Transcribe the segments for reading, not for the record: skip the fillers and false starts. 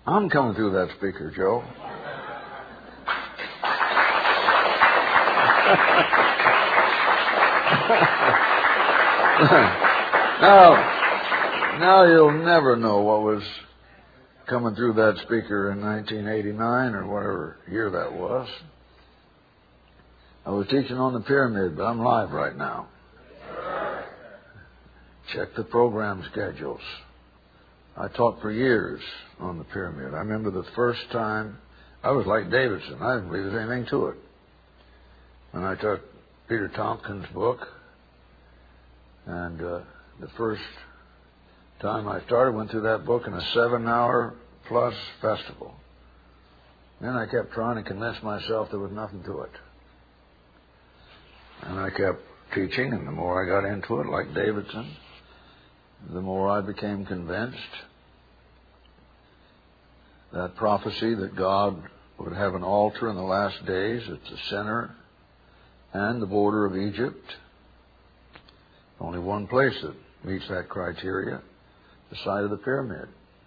I'm coming through that speaker, Joe. Now you'll never know what was coming through that speaker in 1989 or whatever year that was. I was teaching on the pyramid, but I'm live right now. Check the program schedules. I taught for years on the pyramid. I remember the first time I was like Davidson. I didn't believe there was anything to it. When I taught Peter Tompkins' book, and the first time I started, went through that book in a 7-hour plus festival. Then I kept trying to convince myself there was nothing to it. And I kept teaching, and the more I got into it, like Davidson, the more I became convinced that prophecy that God would have an altar in the last days at the center and the border of Egypt. Only one place that meets that criteria, the site of the pyramid.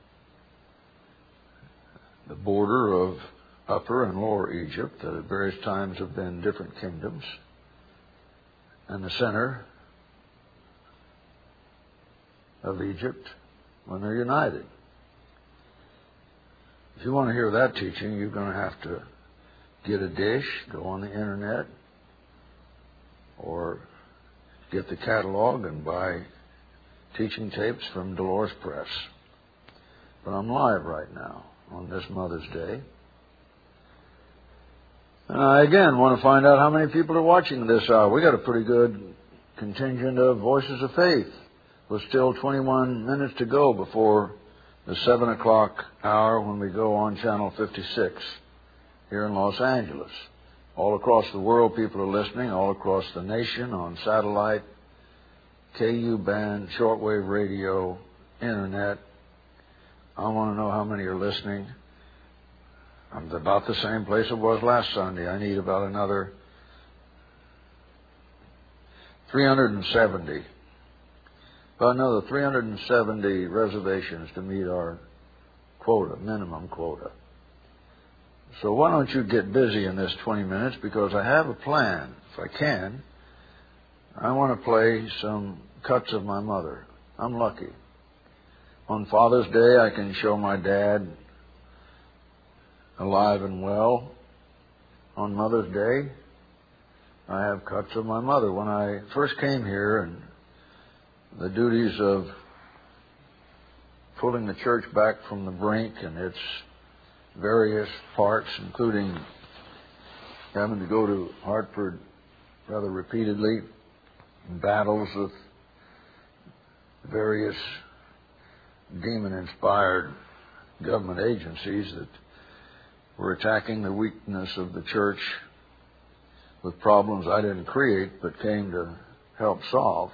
The border of Upper and Lower Egypt, that at various times have been different kingdoms, and the center of Egypt when they're united. If you want to hear that teaching, you're going to have to get a dish, go on the internet, or get the catalog and buy teaching tapes from Dolores Press. But I'm live right now on this Mother's Day. And I again want to find out how many people are watching this hour. We got a pretty good contingent of Voices of Faith. With still 21 minutes to go before the 7 o'clock hour when we go on Channel 56 here in Los Angeles. All across the world people are listening, all across the nation on satellite, KU band, shortwave radio, internet. I want to know how many are listening. I'm about the same place it was last Sunday. I need about another 370. About another 370 reservations to meet our quota, minimum quota. So why don't you get busy in this 20 minutes, because I have a plan. If I can, I want to play some cuts of my mother. I'm lucky. On Father's Day, I can show my dad alive and well. On Mother's Day, I have cuts of my mother. When I first came here, and the duties of pulling the church back from the brink and its various parts, including having to go to Hartford rather repeatedly, in battles with various demon-inspired government agencies that were attacking the weakness of the church with problems I didn't create but came to help solve.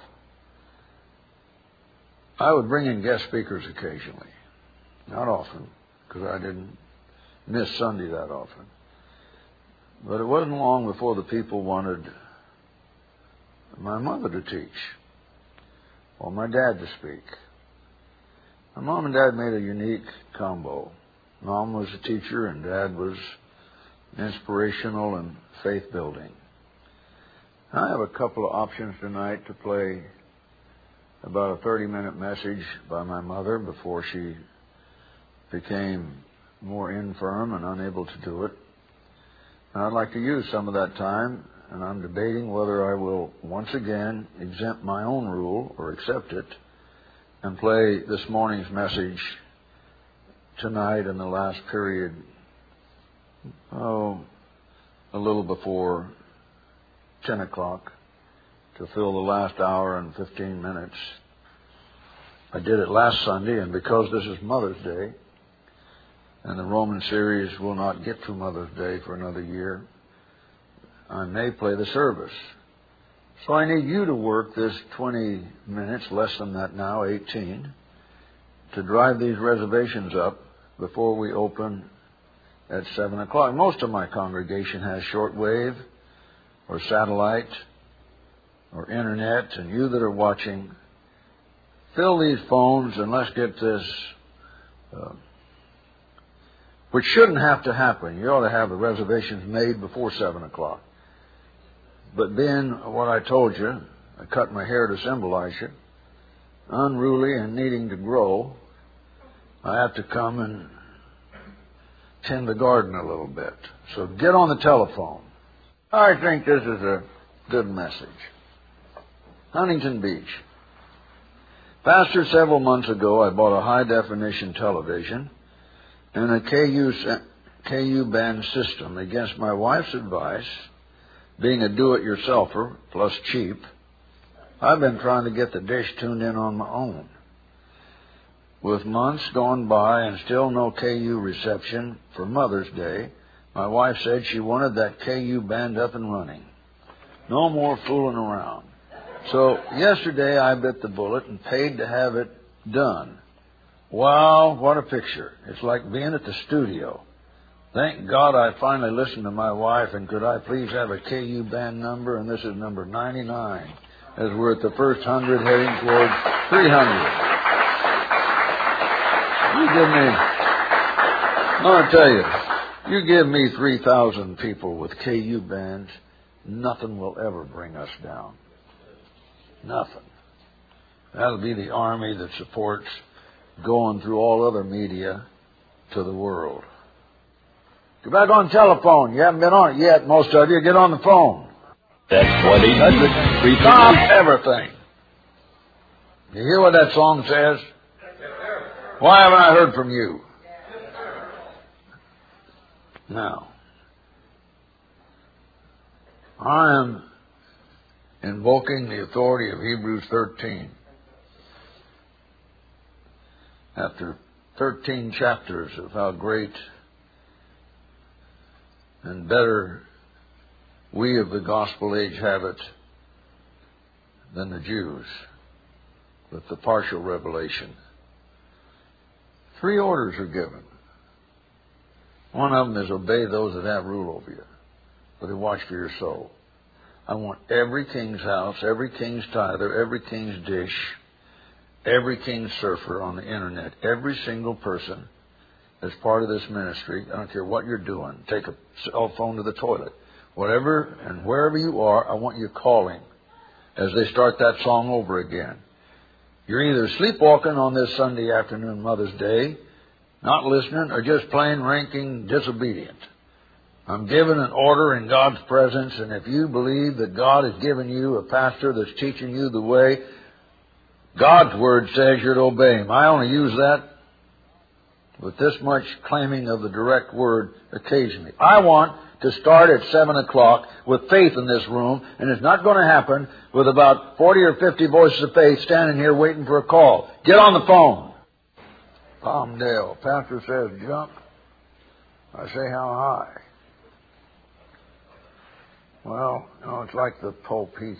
I would bring in guest speakers occasionally. Not often, because I didn't miss Sunday that often. But it wasn't long before the people wanted my mother to teach, or my dad to speak. My mom and dad made a unique combo. Mom was a teacher, and Dad was inspirational and faith-building. I have a couple of options tonight to play about a 30-minute message by my mother before she became more infirm and unable to do it. And I'd like to use some of that time, and I'm debating whether I will once again exempt my own rule or accept it and play this morning's message tonight in the last period, a little before 10 o'clock, to fill the last hour and 15 minutes. I did it last Sunday, and because this is Mother's Day, and the Roman series will not get to Mother's Day for another year, I may play the service. So I need you to work this 20 minutes, less than that now, 18, to drive these reservations up before we open at 7 o'clock. Most of my congregation has shortwave or satellite or internet, and you that are watching, fill these phones and let's get this which shouldn't have to happen. You ought to have the reservations made before 7 o'clock. But being what I told you, I cut my hair to symbolize it, unruly and needing to grow, I have to come and tend the garden a little bit. So get on the telephone. I think this is a good message. Huntington Beach. Pastor, several months ago I bought a high-definition television and a KU band system against my wife's advice. Being a do-it-yourselfer, plus cheap, I've been trying to get the dish tuned in on my own. With months gone by and still no KU reception for Mother's Day, my wife said she wanted that KU band up and running. No more fooling around. So yesterday I bit the bullet and paid to have it done. Wow, what a picture. It's like being at the studio. Thank God I finally listened to my wife, and could I please have a KU band number? And this is number 99, as we're at the first 100 heading towards 300. I want to tell you, you give me 3,000 people with KU bands, nothing will ever bring us down. Nothing. That'll be the army that supports going through all other media to the world. Get back on the telephone. You haven't been on it yet, most of you. Get on the phone. That's 1-800-338. Stop everything. You hear what that song says? Why haven't I heard from you? Now, I am invoking the authority of Hebrews 13. After 13 chapters of how great and better we of the gospel age have it than the Jews with the partial revelation. 3 orders are given. One of them is obey those that have rule over you, but they watch for your soul. I want every king's house, every king's tither, every king's dish, every king's surfer on the internet, every single person as part of this ministry. I don't care what you're doing. Take a cell phone to the toilet. Whatever and wherever you are, I want you calling as they start that song over again. You're either sleepwalking on this Sunday afternoon, Mother's Day, not listening, or just plain ranking disobedient. I'm giving an order in God's presence, and if you believe that God has given you a pastor that's teaching you the way God's Word says you're to obey Him. I only use that with this much claiming of the direct word occasionally. I want to start at 7 o'clock with faith in this room, and it's not going to happen with about 40 or 50 voices of faith standing here waiting for a call. Get on the phone. Palmdale, pastor says jump. I say how high. Well, it's like the Pope. He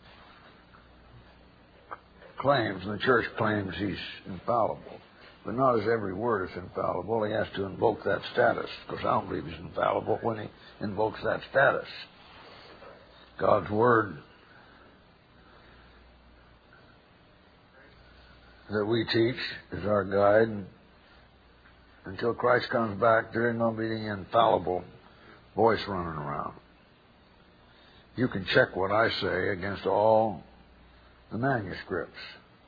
claims, and the church claims he's infallible. But not as every word is infallible. He has to invoke that status, because I don't believe he's infallible when he invokes that status. God's Word that we teach is our guide. And until Christ comes back, there ain't going to be any infallible voice running around. You can check what I say against all the manuscripts.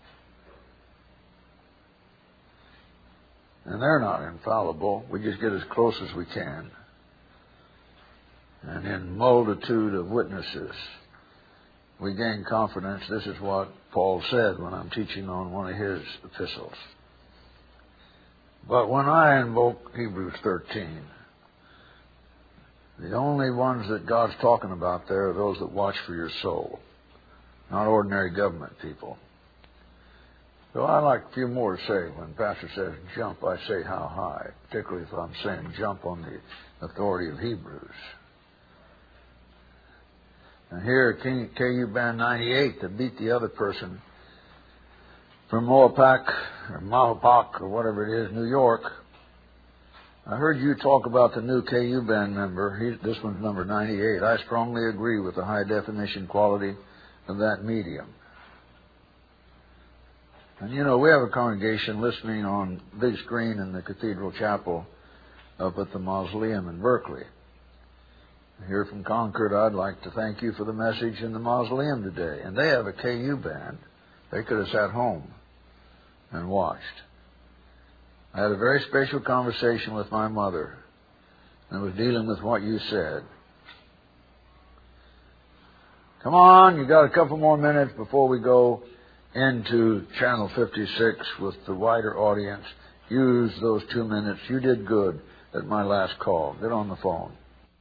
And they're not infallible. We just get as close as we can. And in multitude of witnesses, we gain confidence. This is what Paul said when I'm teaching on one of his epistles. But when I invoke Hebrews 13, the only ones that God's talking about there are those that watch for your soul, not ordinary government people. So I'd like a few more to say. When Pastor says jump, I say how high, particularly if I'm saying jump on the authority of Hebrews. And here at KU Band 98, to beat the other person from Moapac or Mahopac or whatever it is, New York. I heard you talk about the new KU Band member. This one's number 98. I strongly agree with the high definition quality of that medium. And we have a congregation listening on big screen in the Cathedral Chapel up at the mausoleum in Berkeley. Here from Concord, I'd like to thank you for the message in the mausoleum today. And they have a KU band. They could have sat home and watched. I had a very special conversation with my mother, and was dealing with what you said. Come on, you got a couple more minutes before we go into Channel 56 with the wider audience. Use those 2 minutes. You did good at my last call. Get on the phone.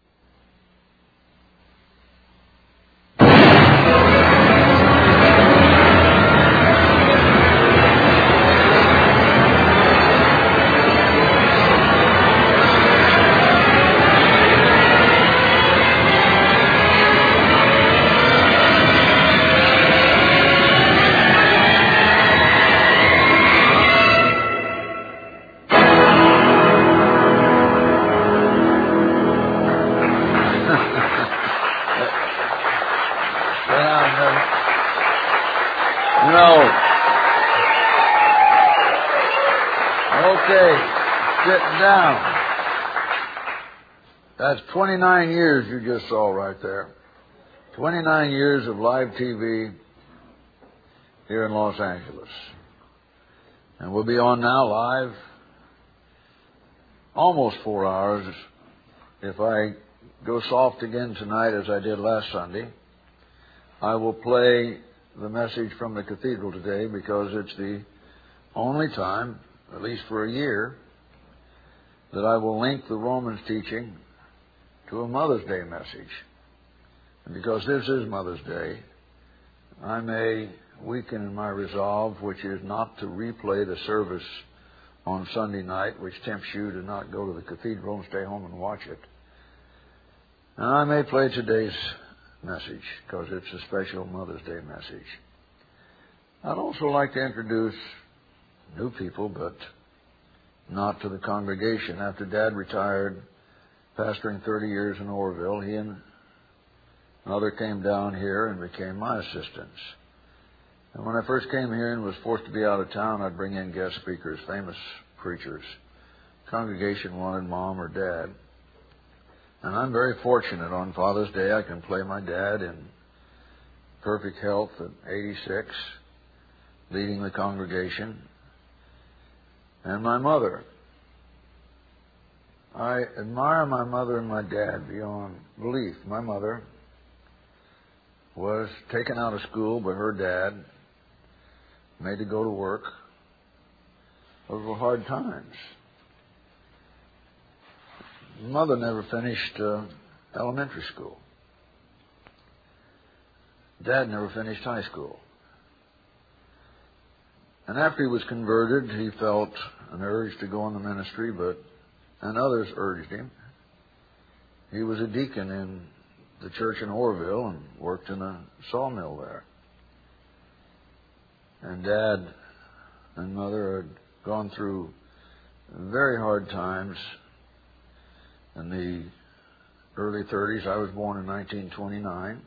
Down. That's 29 years you just saw right there. 29 years of live TV here in Los Angeles. And we'll be on now live almost 4 hours. If I go soft again tonight as I did last Sunday, I will play the message from the cathedral today because it's the only time, at least for a year, that I will link the Romans teaching to a Mother's Day message. And because this is Mother's Day, I may weaken in my resolve, which is not to replay the service on Sunday night, which tempts you to not go to the cathedral and stay home and watch it. And I may play today's message, because it's a special Mother's Day message. I'd also like to introduce new people, but not to the congregation. After Dad retired, pastoring 30 years in Orville, he and Mother came down here and became my assistants. And when I first came here and was forced to be out of town, I'd bring in guest speakers, famous preachers. The congregation wanted Mom or Dad. And I'm very fortunate on Father's Day I can play my dad in perfect health at 86, leading the congregation. And my mother. I admire my mother and my dad beyond belief. My mother was taken out of school by her dad, made to go to work. Those were hard times. Mother never finished elementary school. Dad never finished high school. And after he was converted, he felt an urge to go in the ministry, and others urged him. He was a deacon in the church in Orville and worked in a sawmill there. And Dad and Mother had gone through very hard times in the early 30s. I was born in 1929.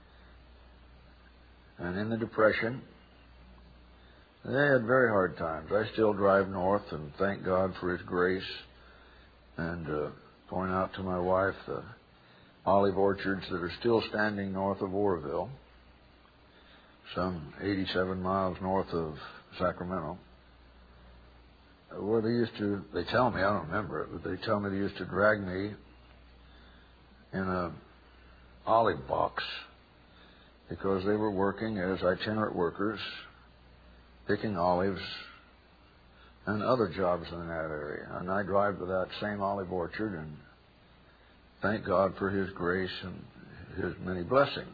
And in the Depression, they had very hard times. I still drive north and thank God for His grace and point out to my wife the olive orchards that are still standing north of Orville, some 87 miles north of Sacramento, where they tell me, I don't remember it, but they tell me they used to drag me in a olive box because they were working as itinerant workers, picking olives and other jobs in that area. And I drive to that same olive orchard and thank God for His grace and His many blessings.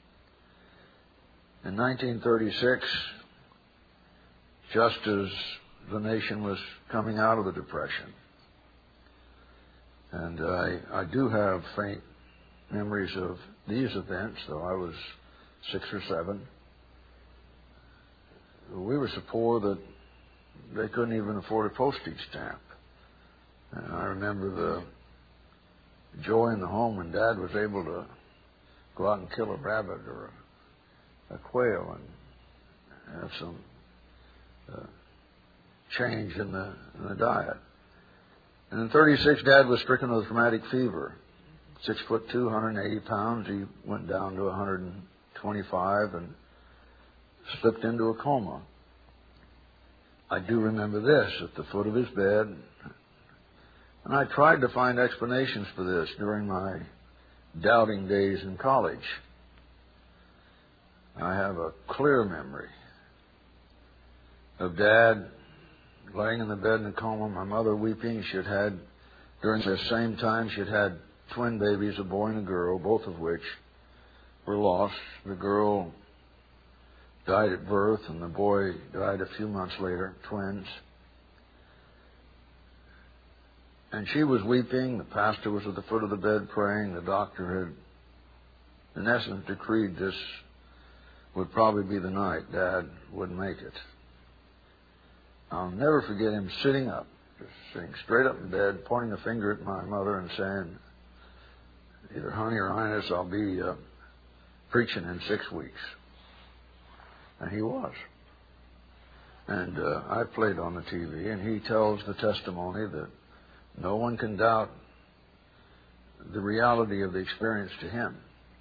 In 1936, just as the nation was coming out of the Depression, and I do have faint memories of these events, though I was 6 or 7. We were so poor that they couldn't even afford a postage stamp. And I remember the joy in the home when Dad was able to go out and kill a rabbit or a quail and have some change in the diet. And in 36, Dad was stricken with rheumatic fever. 6'2", 180 pounds. He went down to 125 and slipped into a coma. I do remember this, at the foot of his bed. And I tried to find explanations for this during my doubting days in college. I have a clear memory of Dad laying in the bed in a coma, my mother weeping. She had had, during the same time, she had had twin babies, a boy and a girl, both of which were lost. The girl died at birth, and the boy died a few months later, twins. And she was weeping. The pastor was at the foot of the bed praying. The doctor had, in essence, decreed this would probably be the night Dad would make it. I'll never forget him sitting up, just sitting straight up in bed, pointing a finger at my mother and saying, either honey or highness, I'll be preaching in 6 weeks. And he was. And I played on the TV, and he tells the testimony that no one can doubt the reality of the experience to him.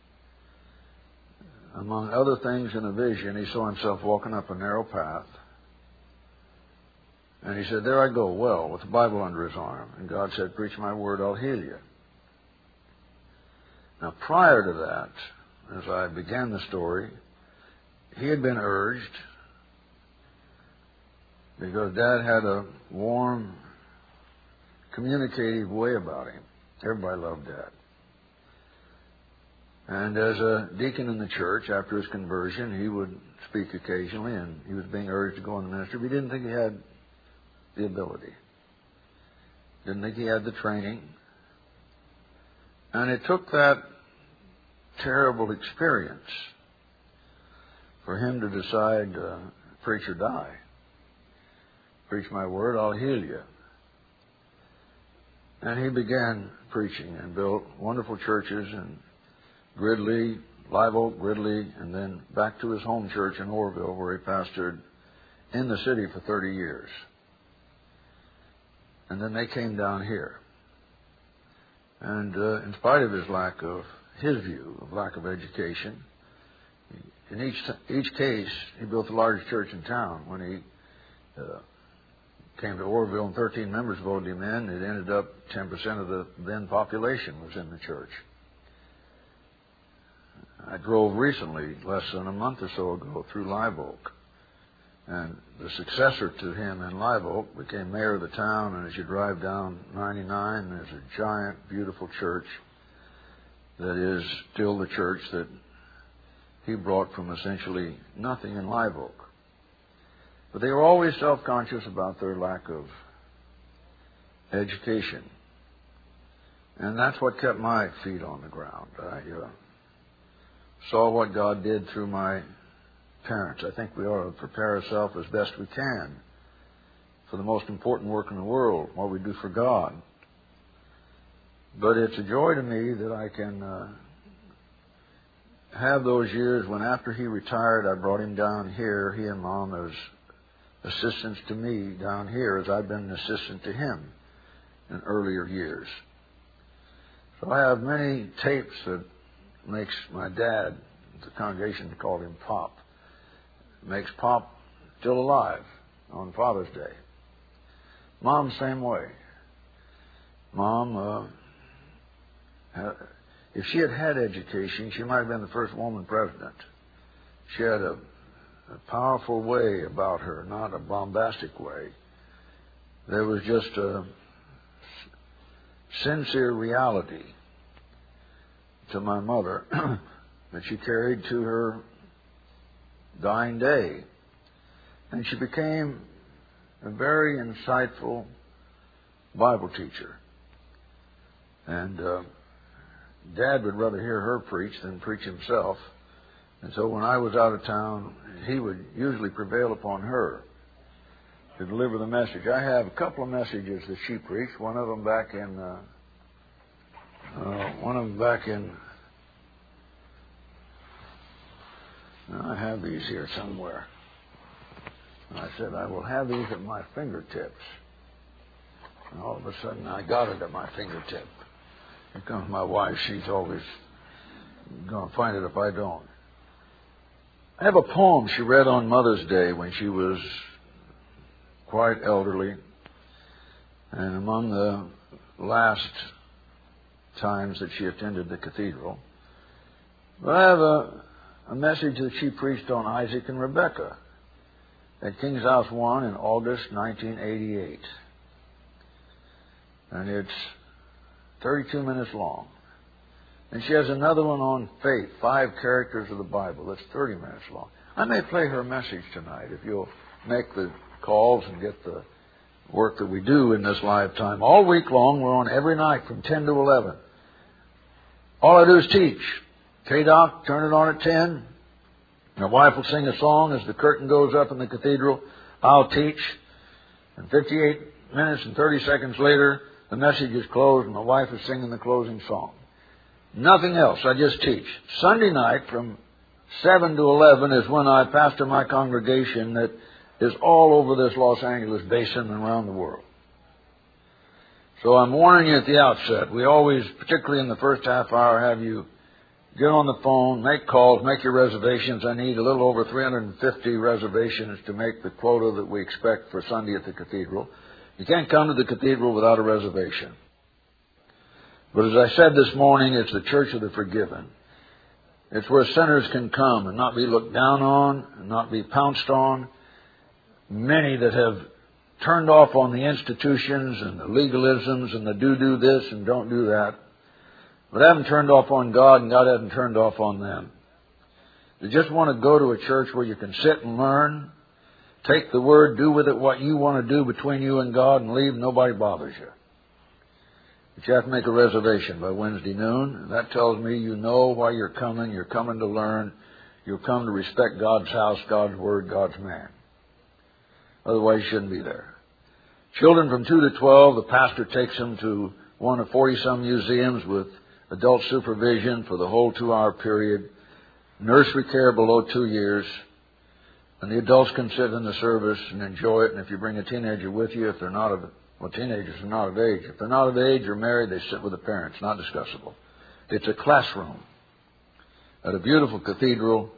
Among other things, in a vision, he saw himself walking up a narrow path. And he said, there I go, well, with the Bible under his arm. And God said, preach my word, I'll heal you. Now, prior to that, as I began the story, he had been urged, because Dad had a warm, communicative way about him. Everybody loved Dad. And as a deacon in the church, after his conversion, he would speak occasionally, and he was being urged to go in the ministry, but he didn't think he had the ability. Didn't think he had the training. And it took that terrible experience for him to decide, preach or die. Preach my word, I'll heal you. And he began preaching and built wonderful churches in Gridley, Live Oak, Gridley, and then back to his home church in Orville, where he pastored in the city for 30 years. And then they came down here. And in spite of his view of lack of education, in each case, he built the largest church in town. When he came to Orville and 13 members voted him in, it ended up 10% of the then population was in the church. I drove recently, less than a month or so ago, through Live Oak. And the successor to him in Live Oak became mayor of the town, and as you drive down 99, there's a giant, beautiful church that is still the church that he brought from essentially nothing in Live Oak. But they were always self-conscious about their lack of education. And that's what kept my feet on the ground. I saw what God did through my parents. I think we ought to prepare ourselves as best we can for the most important work in the world, what we do for God. But it's a joy to me that I can have those years when after he retired, I brought him down here, he and Mom, as assistants to me down here, as I've been an assistant to him in earlier years. So I have many tapes that makes my dad, the congregation called him Pop, makes Pop still alive on Father's Day. Mom, same way. Mom, if she had had education, she might have been the first woman president. She had a powerful way about her, not a bombastic way. There was just a sincere reality to my mother that she carried to her dying day. And she became a very insightful Bible teacher. And Dad would rather hear her preach than preach himself. And so when I was out of town, he would usually prevail upon her to deliver the message. I have a couple of messages that she preached. One of them back in I have these here somewhere. I said, I will have these at my fingertips. And all of a sudden, I got it at my fingertip. Here comes my wife. She's always going to find it if I don't. I have a poem she read on Mother's Day when she was quite elderly. And among the last times that she attended the cathedral. But I have a message that she preached on Isaac and Rebekah at King's House 1 in August 1988. And it's 32 minutes long. And she has another one on faith, 5 characters of the Bible. That's 30 minutes long. I may play her message tonight if you'll make the calls and get the work that we do in this lifetime. All week long, we're on every night from 10 to 11. All I do is teach. K-Doc, turn it on at 10. My wife will sing a song as the curtain goes up in the cathedral. I'll teach. And 58 minutes and 30 seconds later, the message is closed and my wife is singing the closing song. Nothing else. I just teach. Sunday night from 7 to 11 is when I pastor my congregation that is all over this Los Angeles basin and around the world. So I'm warning you at the outset. We always, particularly in the first half hour, have you get on the phone, make calls, make your reservations. I need a little over 350 reservations to make the quota that we expect for Sunday at the cathedral. You can't come to the cathedral without a reservation. But as I said this morning, it's the church of the forgiven. It's where sinners can come and not be looked down on and not be pounced on. Many that have turned off on the institutions and the legalisms and the do this and don't do that, but haven't turned off on God and God hasn't turned off on them. They just want to go to a church where you can sit and learn, take the Word, do with it what you want to do between you and God and leave, nobody bothers you. But you have to make a reservation by Wednesday noon. And that tells me you know why you're coming to learn, you'll come to respect God's house, God's Word, God's man. Otherwise, you shouldn't be there. Children from 2 to 12, the pastor takes them to one of 40-some museums with adult supervision for the whole 2-hour period, nursery care below 2 years, and the adults can sit in the service and enjoy it. And if you bring a teenager with you, if they're not of, well, teenagers are not of age. If they're not of age or married, they sit with the parents, not discussable. It's a classroom at a beautiful cathedral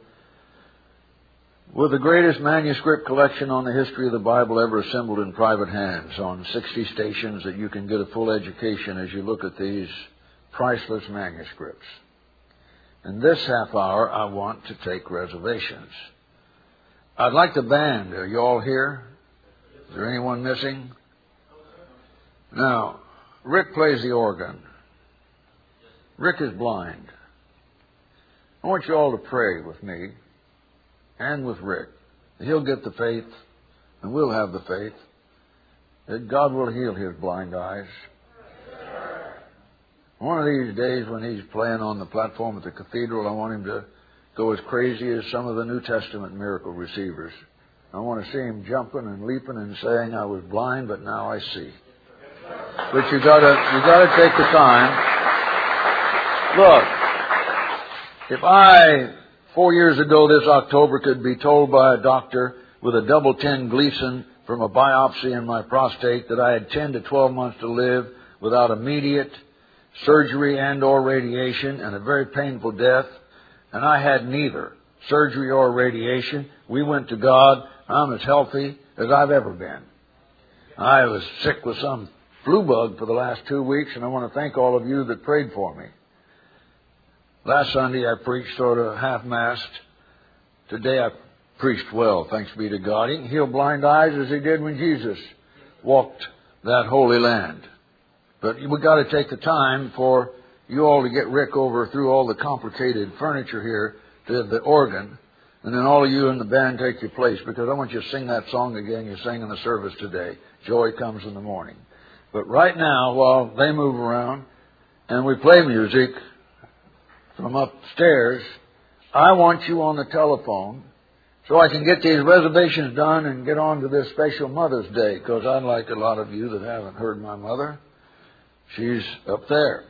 with the greatest manuscript collection on the history of the Bible ever assembled in private hands on 60 stations that you can get a full education as you look at these priceless manuscripts. In this half hour, I want to take reservations. I'd like the band. Are you all here? Is there anyone missing? Now, Rick plays the organ. Rick is blind. I want you all to pray with me and with Rick. He'll get the faith, and we'll have the faith, that God will heal his blind eyes. One of these days when he's playing on the platform at the cathedral, I want him to go as crazy as some of the New Testament miracle receivers. I want to see him jumping and leaping and saying, I was blind, but now I see. But you gotta take the time. Look, if I 4 years ago this October could be told by a doctor with a double 10 Gleason from a biopsy in my prostate that I had 10 to 12 months to live without immediate surgery and or radiation and a very painful death, and I had neither surgery or radiation, we went to God. I'm as healthy as I've ever been. I was sick with some flu bug for the last 2 weeks, and I want to thank all of you that prayed for me. Last Sunday I preached sort of half-mast. Today I preached well, thanks be to God. He can heal blind eyes as he did when Jesus walked that holy land. But we've got to take the time for you all to get Rick over through all the complicated furniture here to the organ, and then all of you in the band take your place, because I want you to sing that song again you sang in the service today, Joy Comes in the Morning. But right now, while they move around and we play music from upstairs, I want you on the telephone so I can get these reservations done and get on to this special Mother's Day, because unlike a lot of you that haven't heard my mother, she's up there.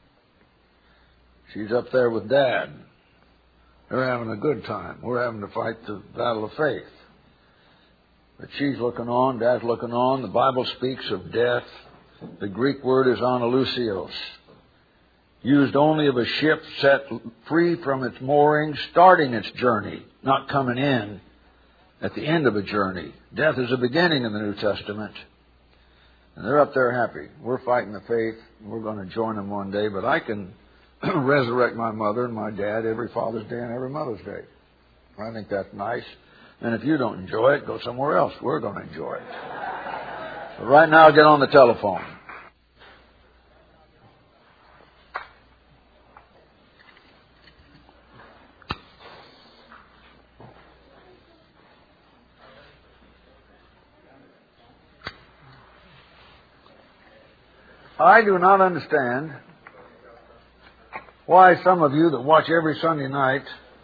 She's up there with Dad. They're having a good time. We're having to fight the battle of faith. But she's looking on, Dad's looking on. The Bible speaks of death The Greek word is analusios, used only of a ship set free from its moorings, starting its journey, not coming in at the end of a journey. Death is the beginning in the New Testament. And they're up there happy. We're fighting the faith. We're going to join them one day, but I can resurrect my mother and my dad every Father's Day and every Mother's Day. I think that's nice. And if you don't enjoy it, go somewhere else. We're going to enjoy it. So right now, get on the telephone. I do not understand why some of you that watch every Sunday night,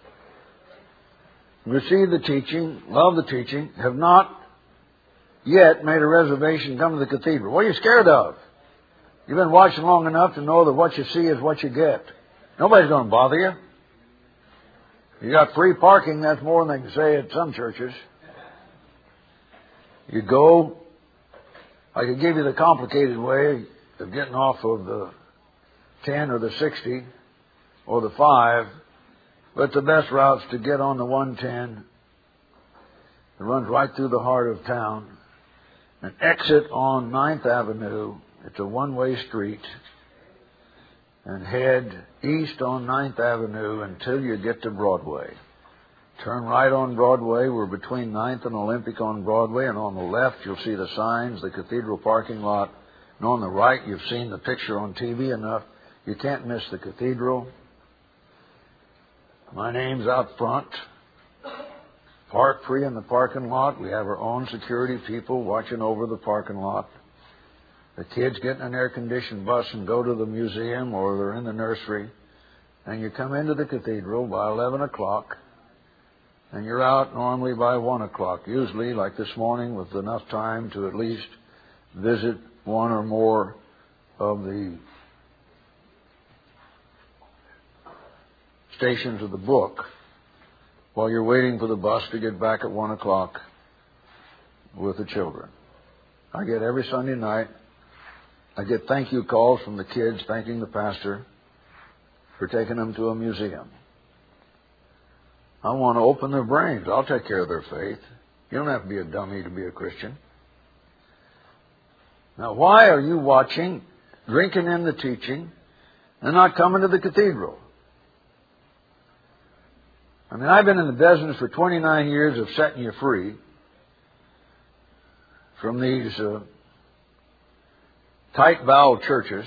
receive the teaching, love the teaching, have not yet made a reservation to come to the cathedral. What are you scared of? You've been watching long enough to know that what you see is what you get. Nobody's going to bother you. You got free parking, that's more than they can say at some churches. You go, I could give you the complicated way of getting off of the 10 or the 60 or the 5, but the best route's to get on the 110. It runs right through the heart of town. And exit on 9th Avenue. It's a one-way street. And head east on 9th Avenue until you get to Broadway. Turn right on Broadway. We're between 9th and Olympic on Broadway. And on the left, you'll see the signs, the cathedral parking lot. And on the right, you've seen the picture on TV enough. You can't miss the cathedral. My name's out front. Park free in the parking lot. We have our own security people watching over the parking lot. The kids get in an air-conditioned bus and go to the museum, or they're in the nursery. And you come into the cathedral by 11 o'clock. And you're out normally by 1 o'clock. Usually, like this morning, with enough time to at least visit one or more of the stations of the book while you're waiting for the bus to get back at 1 o'clock with the children. I get every Sunday night, I get thank you calls from the kids thanking the pastor for taking them to a museum. I want to open their brains. I'll take care of their faith. You don't have to be a dummy to be a Christian. Now, why are you watching, drinking in the teaching, and not coming to the cathedral? I mean, I've been in the business for 29 years of setting you free from these tight-boweled churches.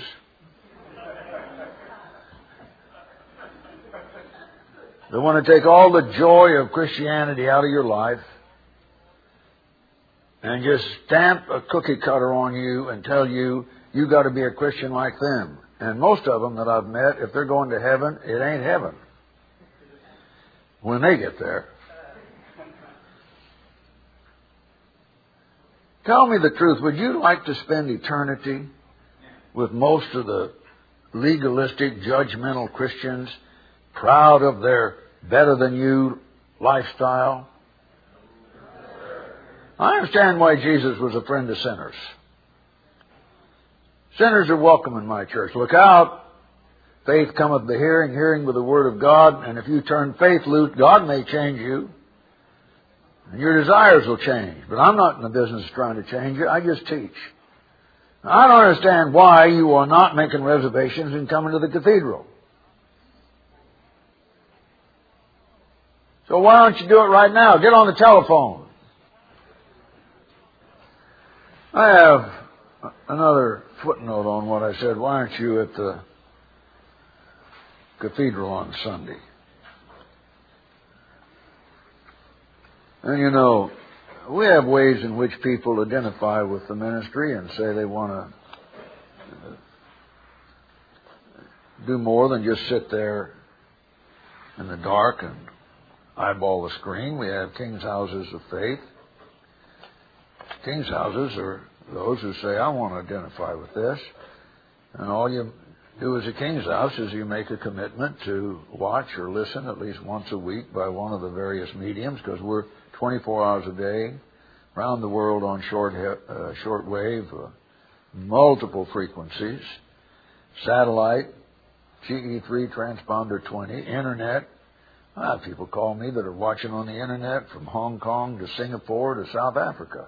They want to take all the joy of Christianity out of your life and just stamp a cookie cutter on you and tell you, you got to be a Christian like them. And most of them that I've met, if they're going to heaven, it ain't heaven when they get there. Tell me the truth. Would you like to spend eternity with most of the legalistic, judgmental Christians, proud of their better-than-you lifestyle? I understand why Jesus was a friend of sinners. Sinners are welcome in my church. Look out. Faith cometh by hearing, hearing with the Word of God. And if you turn faith loose, God may change you. And your desires will change. But I'm not in the business of trying to change you. I just teach. Now, I don't understand why you are not making reservations and coming to the cathedral. So why don't you do it right now? Get on the telephone. I have another footnote on what I said. Why aren't you at the cathedral on Sunday? And you know, we have ways in which people identify with the ministry and say they want to do more than just sit there in the dark and eyeball the screen. We have King's Houses of Faith. King's Houses are those who say, I want to identify with this. And all you do as a King's House is you make a commitment to watch or listen at least once a week by one of the various mediums, because we're 24 hours a day around the world on short wave, multiple frequencies, satellite, GE3 transponder 20, internet. People call me that are watching on the internet from Hong Kong to Singapore to South Africa.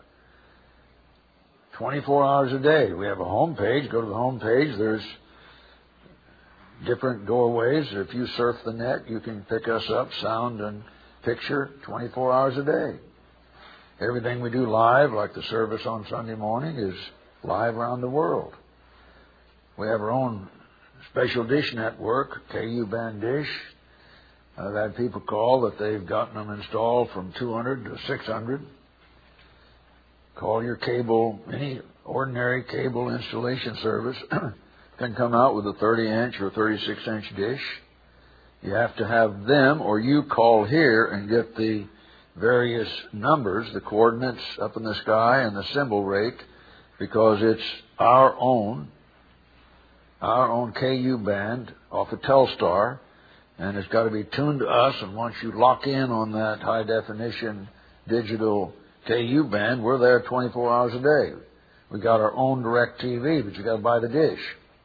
24 hours a day. We have a home page. Go to the home page. There's different doorways. If you surf the net, you can pick us up, sound and picture, 24 hours a day. Everything we do live, like the service on Sunday morning, is live around the world. We have our own special dish network, KU band dish. I've had people call that they've gotten them installed from 200 to 600. Call your cable, any ordinary cable installation service can come out with a 30-inch or 36-inch dish. You have to have them, or you call here and get the various numbers, the coordinates up in the sky and the symbol rate, because it's our own KU band off of Telstar, and it's got to be tuned to us, and once you lock in on that high-definition digital KU band, we're there 24 hours a day. We got our own direct TV, but you got to buy the dish.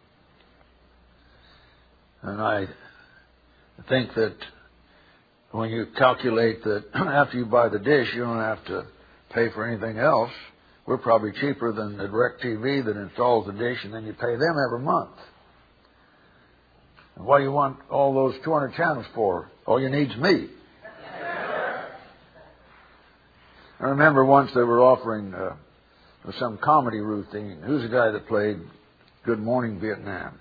And I think that when you calculate that after you buy the dish, you don't have to pay for anything else, we're probably cheaper than the direct TV that installs the dish, and then you pay them every month. And what do you want all those 200 channels for? All you need's me. I remember once they were offering some comedy routine. Who's the guy that played Good Morning Vietnam?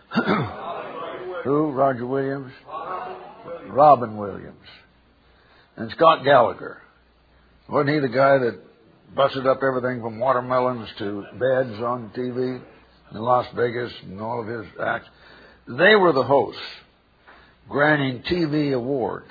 Who? Roger Williams? Robin Williams. And Scott Gallagher. Wasn't he the guy that busted up everything from watermelons to beds on TV in Las Vegas and all of his acts? They were the hosts, granting TV awards.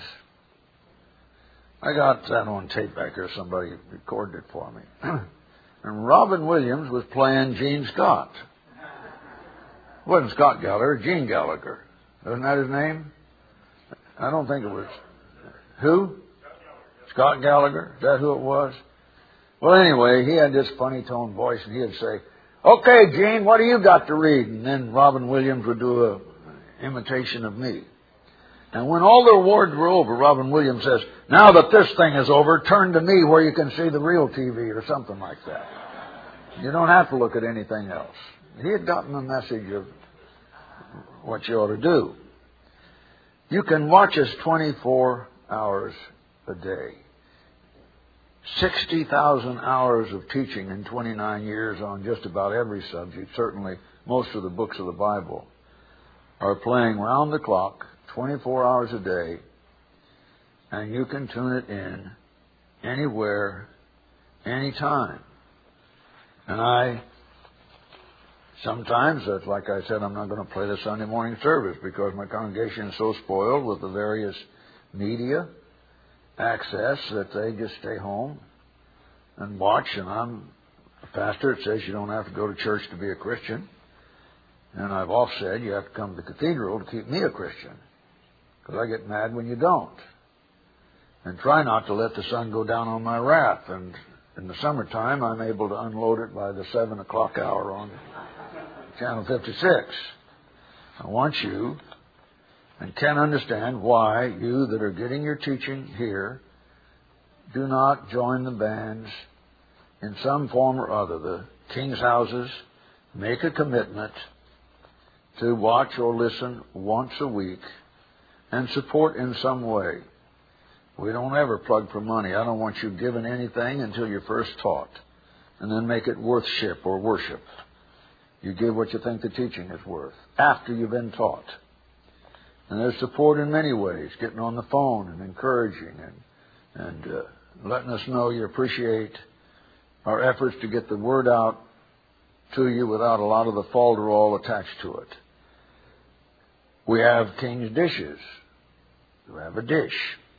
I got that on tape back there. Somebody recorded it for me. And Robin Williams was playing Gene Scott. It wasn't Scott Gallagher, Gene Gallagher. Isn't that his name? I don't think it was. Who? Scott Gallagher? Is that who it was? Well, anyway, he had this funny tone voice, and he'd say, "Okay, Gene, what do you got to read?" And then Robin Williams would do an imitation of me. And when all the awards were over, Robin Williams says, "Now that this thing is over, turn to me where you can see the real TV," or something like that. You don't have to look at anything else. He had gotten the message of what you ought to do. You can watch us 24 hours a day. 60,000 hours of teaching in 29 years on just about every subject, certainly most of the books of the Bible, are playing round the clock, 24 hours a day, and you can tune it in anywhere, anytime. And sometimes, like I said, I'm not going to play the Sunday morning service because my congregation is so spoiled with the various media access that they just stay home and watch. And I'm a pastor that says you don't have to go to church to be a Christian. And I've often said you have to come to the cathedral to keep me a Christian, because I get mad when you don't. And try not to let the sun go down on my wrath. And in the summertime, I'm able to unload it by the 7 o'clock hour on Channel 56. I want you and can understand why you that are getting your teaching here do not join the bands in some form or other. The King's Houses, make a commitment to watch or listen once a week and support in some way. We don't ever plug for money. I don't want you giving anything until you're first taught, and then make it worthship or worship. You give what you think the teaching is worth after you've been taught. And there's support in many ways, getting on the phone and encouraging and letting us know you appreciate our efforts to get the word out to you without a lot of the falderall attached to it. We have King's Dishes. We have a dish.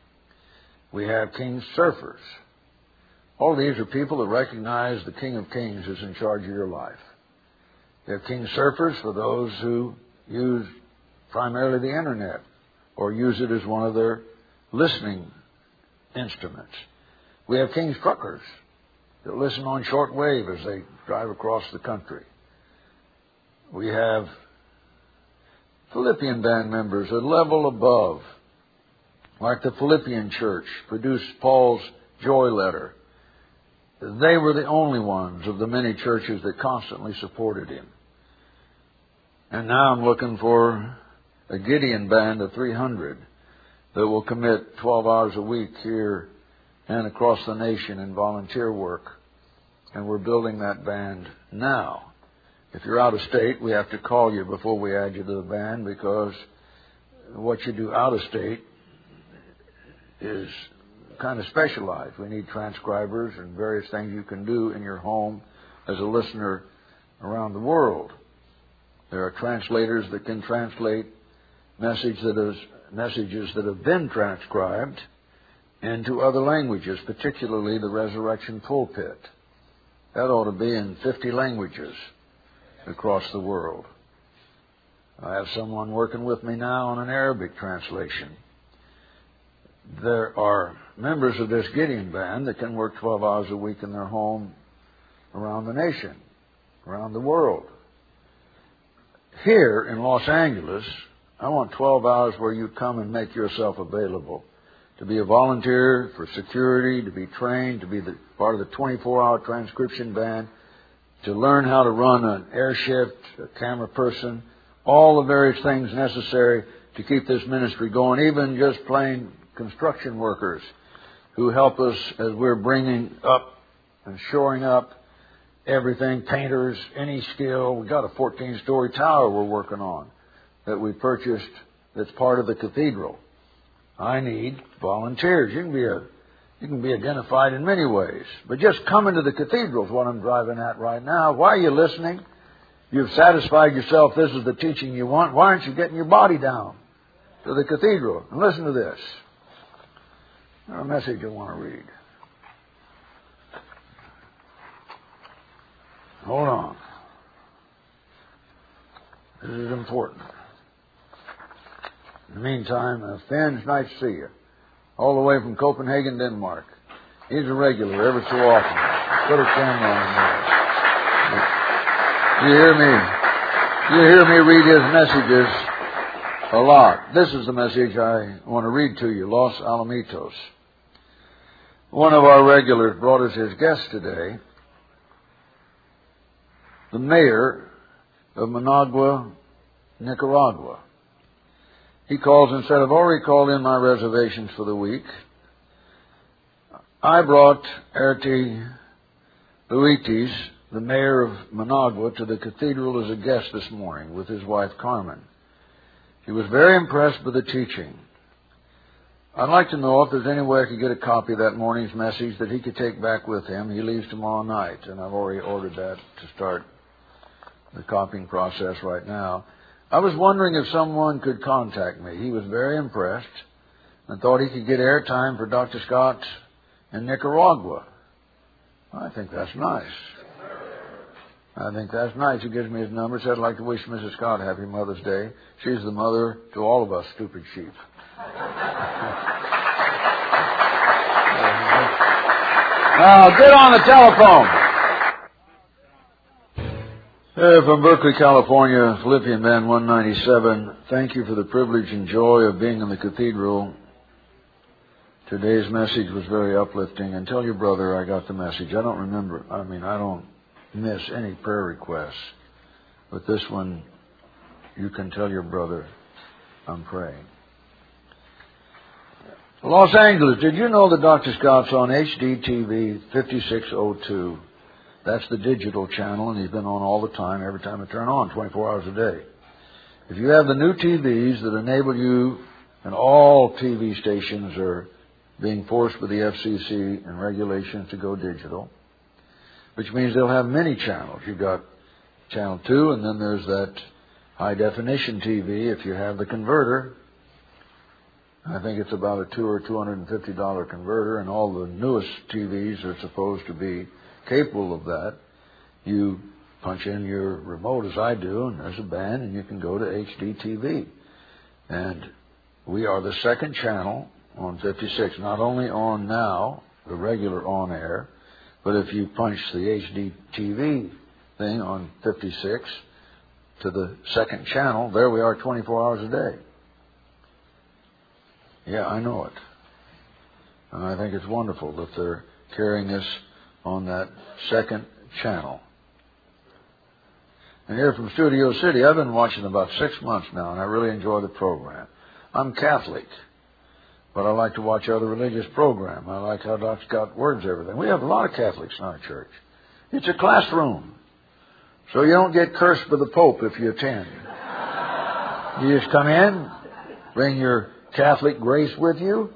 We have King's Surfers. All these are people that recognize the King of Kings is in charge of your life. We have King's Surfers for those who use primarily the internet or use it as one of their listening instruments. We have King's Truckers that listen on shortwave as they drive across the country. We have Philippian band members a level above, like the Philippian church produced Paul's joy letter. They were the only ones of the many churches that constantly supported him. And now I'm looking for a Gideon band of 300 that will commit 12 hours a week here and across the nation in volunteer work. And we're building that band now. If you're out of state, we have to call you before we add you to the band, because what you do out of state is kind of specialized. We need transcribers and various things you can do in your home as a listener around the world. There are translators that can translate messages that have been transcribed into other languages, particularly the Resurrection Pulpit. That ought to be in 50 languages across the world. I have someone working with me now on an Arabic translation. There are members of this Gideon band that can work 12 hours a week in their home around the nation, around the world. Here in Los Angeles, I want 12 hours where you come and make yourself available to be a volunteer for security, to be trained, to be part of the 24-hour transcription band, to learn how to run an air shift, a camera person, all the various things necessary to keep this ministry going, even just plain construction workers who help us as we're bringing up and shoring up everything, painters, any skill. We've got a 14-story tower we're working on that we purchased that's part of the cathedral. I need volunteers. You can be identified in many ways. But just coming to the cathedral is what I'm driving at right now. Why are you listening? You've satisfied yourself this is the teaching you want. Why aren't you getting your body down to the cathedral? And listen to this. There's a message I want to read. Hold on. This is important. In the meantime, Finn, it's nice to see you. All the way from Copenhagen, Denmark. He's a regular every so often. Put a camera on there. You hear me read his messages a lot. This is the message I want to read to you, Los Alamitos. One of our regulars brought us his guest today, the mayor of Managua, Nicaragua. He calls and said, I've already called in my reservations for the week. I brought Arti Luitis, the mayor of Managua, to the cathedral as a guest this morning with his wife Carmen. He was very impressed with the teaching. I'd like to know if there's any way I could get a copy of that morning's message that he could take back with him. He leaves tomorrow night, and I've already ordered that to start the copying process right now. I was wondering if someone could contact me. He was very impressed and thought he could get airtime for Dr. Scott in Nicaragua. I think that's nice. He gives me his number. Said, I'd like to wish Mrs. Scott a happy Mother's Day. She's the mother to all of us stupid sheep. Now, get on the telephone. From Berkeley, California, Philippian Band 197, thank you for the privilege and joy of being in the cathedral. Today's message was very uplifting, and tell your brother I got the message. I don't miss any prayer requests, but this one, you can tell your brother I'm praying. Los Angeles, did you know that Dr. Scott's on HDTV 5602? That's the digital channel, and he's been on all the time, every time I turn on, 24 hours a day. If you have the new TVs that enable you, and all TV stations are being forced with the FCC and regulations to go digital, which means they'll have many channels. You've got Channel 2, and then there's that high-definition TV if you have the converter. I think it's about a $200 or $250 converter, and all the newest TVs are supposed to be capable of that. You punch in your remote, as I do, and there's a band, and you can go to HDTV. And we are the second channel on 56, not only on now, the regular on-air, but if you punch the HDTV thing on 56, to the second channel, there we are 24 hours a day. Yeah, I know it. And I think it's wonderful that they're carrying us on that second channel. And here from Studio City, I've been watching about 6 months now, and I really enjoy the program. I'm Catholic, but I like to watch other religious programs. I like how Doc Scott words everything. We have a lot of Catholics in our church. It's a classroom, so you don't get cursed by the Pope if you attend. You just come in, bring your Catholic grace with you,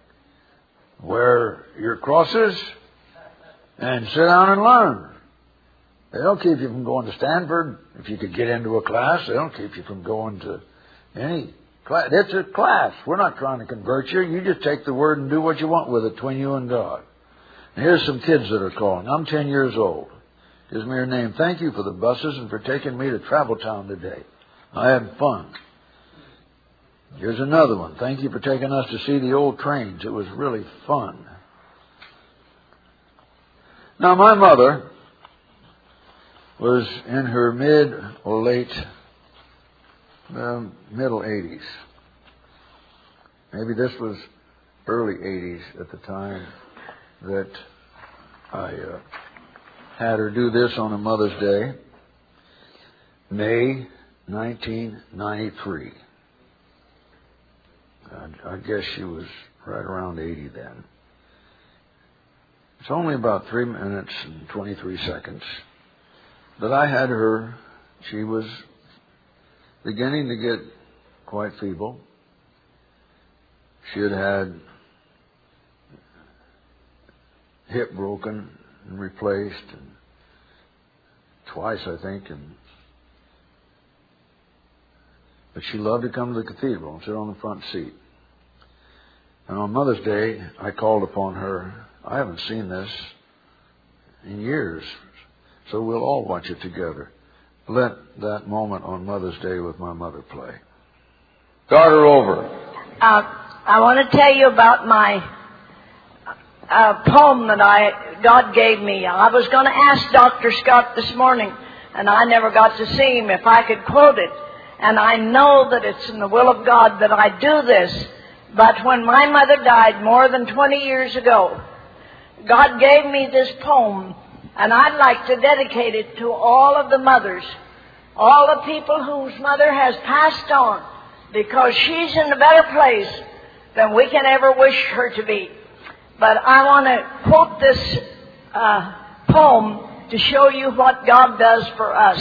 wear your crosses, and sit down and learn. They don't keep you from going to Stanford. If you could get into a class, they don't keep you from going to any class. It's a class. We're not trying to convert you. You just take the Word and do what you want with it between you and God. And here's some kids that are calling. I'm 10 years old. Gives me her name. Thank you for the buses and for taking me to Travel Town today. I had fun. Here's another one. Thank you for taking us to see the old trains. It was really fun. Now, my mother was in her mid or late middle 80s. Maybe this was early 80s at the time that I had her do this on a Mother's Day, May 1993. I guess she was right around 80 then. It's only about 3 minutes and 23 seconds that I had her. She was beginning to get quite feeble. She had had hip broken and replaced, and twice, I think. But she loved to come to the cathedral and sit on the front seat. And on Mother's Day, I called upon her. I haven't seen this in years, so we'll all watch it together. Let that moment on Mother's Day with my mother play. Start her over. I want to tell you about my poem that God gave me. I was going to ask Dr. Scott this morning, and I never got to see him, if I could quote it. And I know that it's in the will of God that I do this. But when my mother died more than 20 years ago, God gave me this poem, and I'd like to dedicate it to all of the mothers, all the people whose mother has passed on, because she's in a better place than we can ever wish her to be. But I want to quote this poem to show you what God does for us.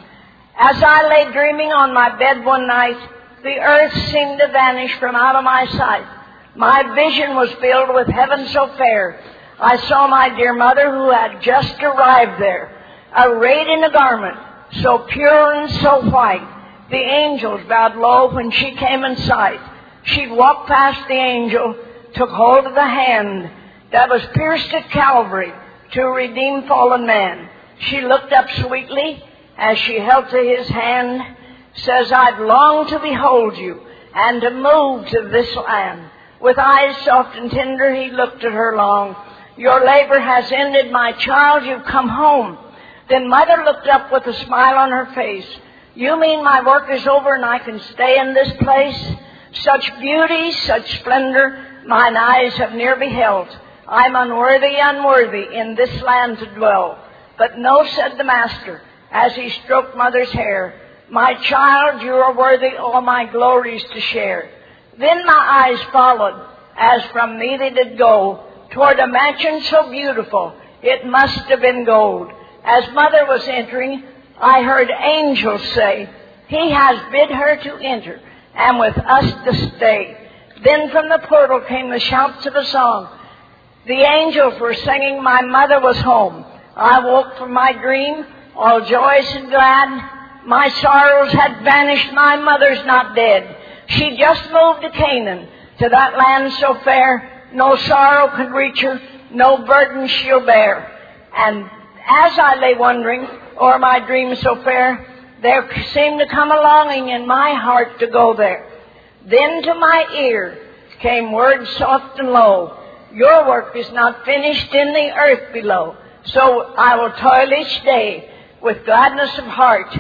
As I lay dreaming on my bed one night, the earth seemed to vanish from out of my sight. My vision was filled with heaven so fair. I saw my dear mother who had just arrived there, arrayed in a garment so pure and so white. The angels bowed low when she came in sight. She walked past the angel, took hold of the hand that was pierced at Calvary to redeem fallen man. She looked up sweetly as she held to his hand, says, I've longed to behold you and to move to this land. With eyes soft and tender, he looked at her long. Your labor has ended, my child, you've come home. Then mother looked up with a smile on her face. You mean my work is over and I can stay in this place? Such beauty, such splendor, mine eyes have ne'er beheld. I'm unworthy in this land to dwell. But no, said the master, as he stroked mother's hair, my child, you are worthy all my glories to share. Then my eyes followed, as from me they did go, toward a mansion so beautiful, it must have been gold. As mother was entering, I heard angels say, he has bid her to enter, and with us to stay. Then from the portal came the shouts of a song. The angels were singing, my mother was home. I woke from my dream, all joyous and glad. My sorrows had vanished, my mother's not dead. She just moved to Canaan, to that land so fair. No sorrow could reach her, no burden she'll bear. And as I lay wondering o'er my dream so fair, there seemed to come a longing in my heart to go there. Then to my ear came words soft and low, your work is not finished in the earth below. So I will toil each day with gladness of heart.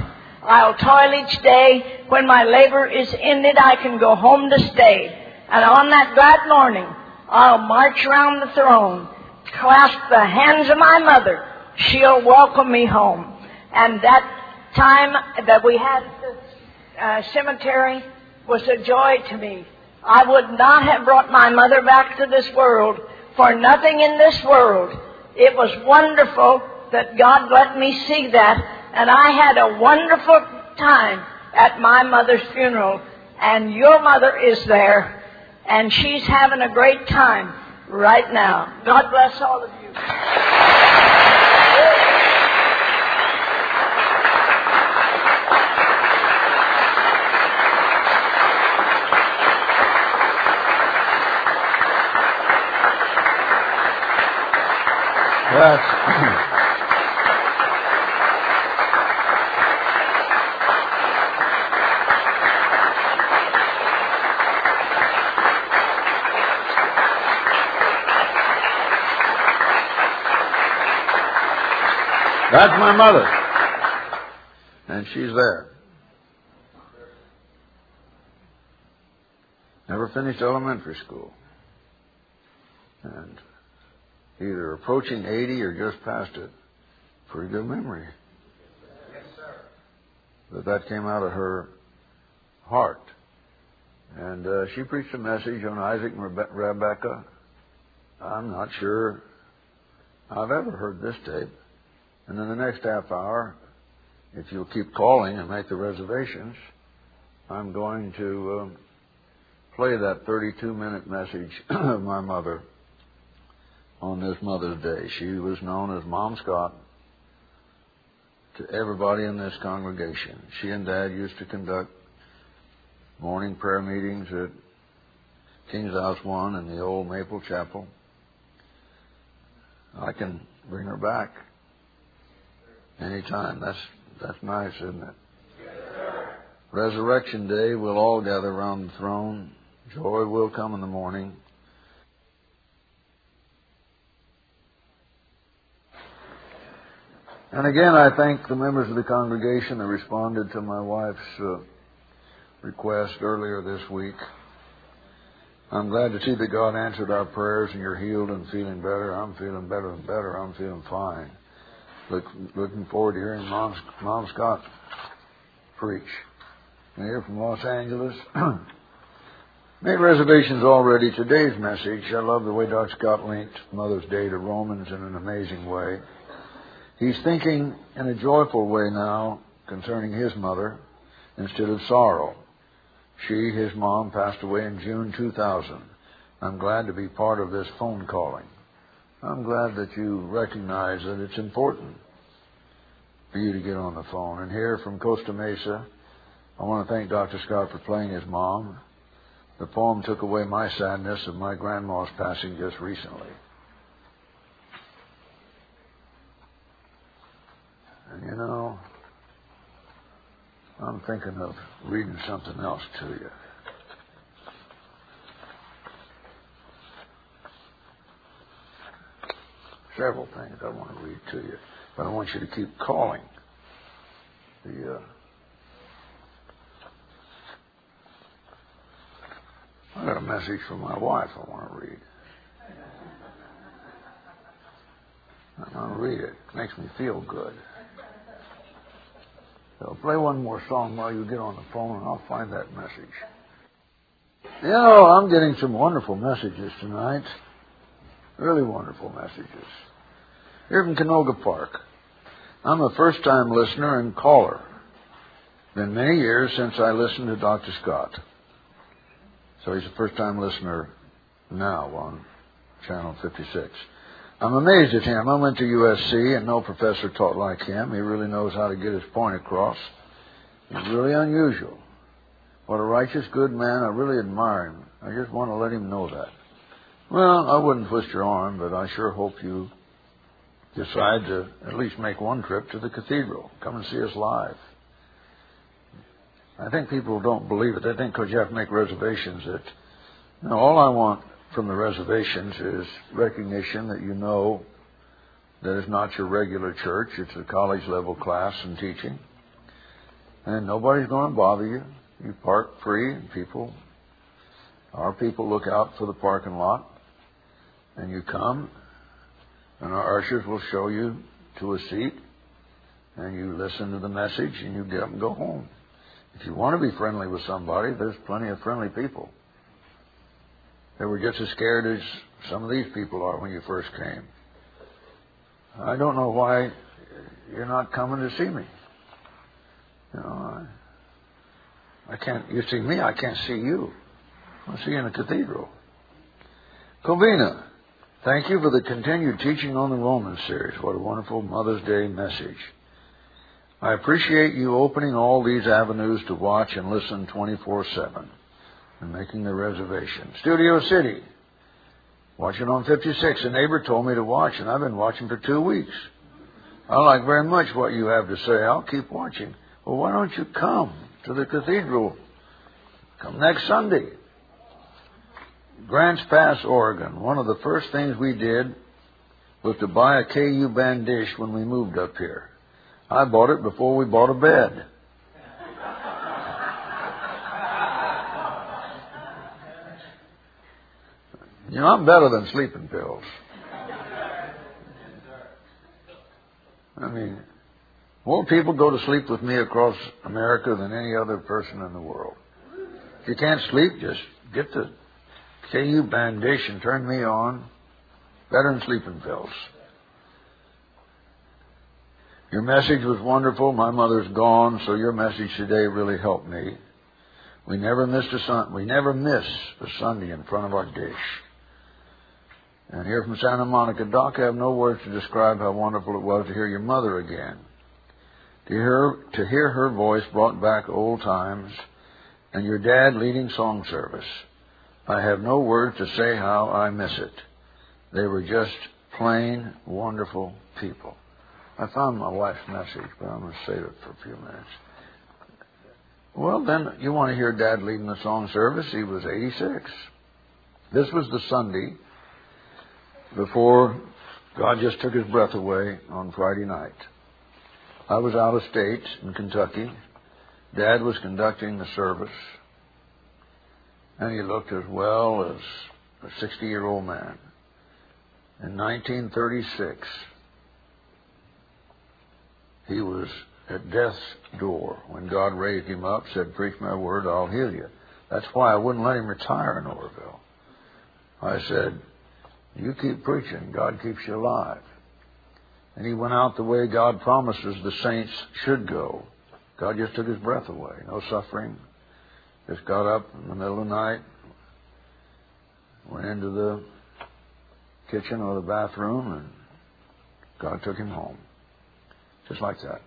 I'll toil each day. When my labor is ended, I can go home to stay. And on that glad morning, I'll march around the throne, clasp the hands of my mother. She'll welcome me home. And that time that we had at the cemetery was a joy to me. I would not have brought my mother back to this world for nothing in this world. It was wonderful that God let me see that. And I had a wonderful time at my mother's funeral. And your mother is there. And she's having a great time right now. God bless all of you. That's my mother. And she's there. Never finished elementary school. And either approaching 80 or just past it. Pretty good memory. Yes, sir. But that came out of her heart. And she preached a message on Isaac and Rebecca. I'm not sure I've ever heard this tape. And in the next half hour, if you'll keep calling and make the reservations, I'm going to play that 32-minute message of my mother on this Mother's Day. She was known as Mom Scott to everybody in this congregation. She and Dad used to conduct morning prayer meetings at King's House 1 in the old Maple Chapel. I can bring her back anytime. That's nice, isn't it? Yes, sir. Resurrection Day, we'll all gather around the throne. Joy will come in the morning. And again, I thank the members of the congregation that responded to my wife's request earlier this week. I'm glad to see that God answered our prayers and you're healed and feeling better. I'm feeling better and better. I'm feeling fine. Looking forward to hearing Mom Scott preach. And here from Los Angeles. Made reservations already. Today's message, I love the way Dr. Scott linked Mother's Day to Romans in an amazing way. He's thinking in a joyful way now concerning his mother instead of sorrow. She, his mom, passed away in June 2000. I'm glad to be part of this phone calling. I'm glad that you recognize that it's important for you to get on the phone. And here from Costa Mesa, I want to thank Dr. Scott for playing his mom. The poem took away my sadness of my grandma's passing just recently. And you know, I'm thinking of reading something else to you. Several things I want to read to you, but I want you to keep calling. I got a message from my wife I want to read. I'm going to read it. It makes me feel good. So play one more song while you get on the phone, and I'll find that message. You know, I'm getting some wonderful messages tonight. Really wonderful messages. Here from Canoga Park. I'm a first-time listener and caller. Been many years since I listened to Dr. Scott. So he's a first-time listener now on Channel 56. I'm amazed at him. I went to USC and no professor taught like him. He really knows how to get his point across. He's really unusual. What a righteous, good man. I really admire him. I just want to let him know that. Well, I wouldn't twist your arm, but I sure hope you decide to at least make one trip to the cathedral. Come and see us live. I think people don't believe it. They think because you have to make reservations that, you know, all I want from the reservations is recognition that you know that it's not your regular church. It's a college-level class and teaching. And nobody's going to bother you. You park free, and our people look out for the parking lot. And you come, and our ushers will show you to a seat, and you listen to the message, and you get up and go home. If you want to be friendly with somebody, there's plenty of friendly people. They were just as scared as some of these people are when you first came. I don't know why you're not coming to see me. You know, I can't. You see me, I can't see you. I see you in the cathedral. Covina, thank you for the continued teaching on the Romans series. What a wonderful Mother's Day message. I appreciate you opening all these avenues to watch and listen 24/7 and making the reservation. Studio City, watching on 56. A neighbor told me to watch, and I've been watching for 2 weeks. I like very much what you have to say. I'll keep watching. Well, why don't you come to the cathedral? Come next Sunday. Grants Pass, Oregon. One of the first things we did was to buy a KU band dish when we moved up here. I bought it before we bought a bed. You know, I'm better than sleeping pills. I mean, more people go to sleep with me across America than any other person in the world. If you can't sleep, just get the KU band dish and turn me on. Better than sleeping pills. Your message was wonderful. My mother's gone, so your message today really helped me. We never miss a Sunday in front of our dish. And here from Santa Monica, Doc, I have no words to describe how wonderful it was to hear your mother again. To hear her voice brought back old times, and your dad leading song service. I have no words to say how I miss it. They were just plain wonderful people. I found my wife's message, but I'm going to save it for a few minutes. Well, then you want to hear Dad leading the song service. He was 86. This was the Sunday before God just took his breath away on Friday night. I was out of state in Kentucky. Dad was conducting the service. And he looked as well as a 60-year-old man. In 1936, he was at death's door when God raised him up, said, "Preach my word, I'll heal you." That's why I wouldn't let him retire in Oroville. I said, "You keep preaching, God keeps you alive." And he went out the way God promises the saints should go. God just took his breath away. No suffering. Just got up in the middle of the night, went into the kitchen or the bathroom, and God took him home. Just like that.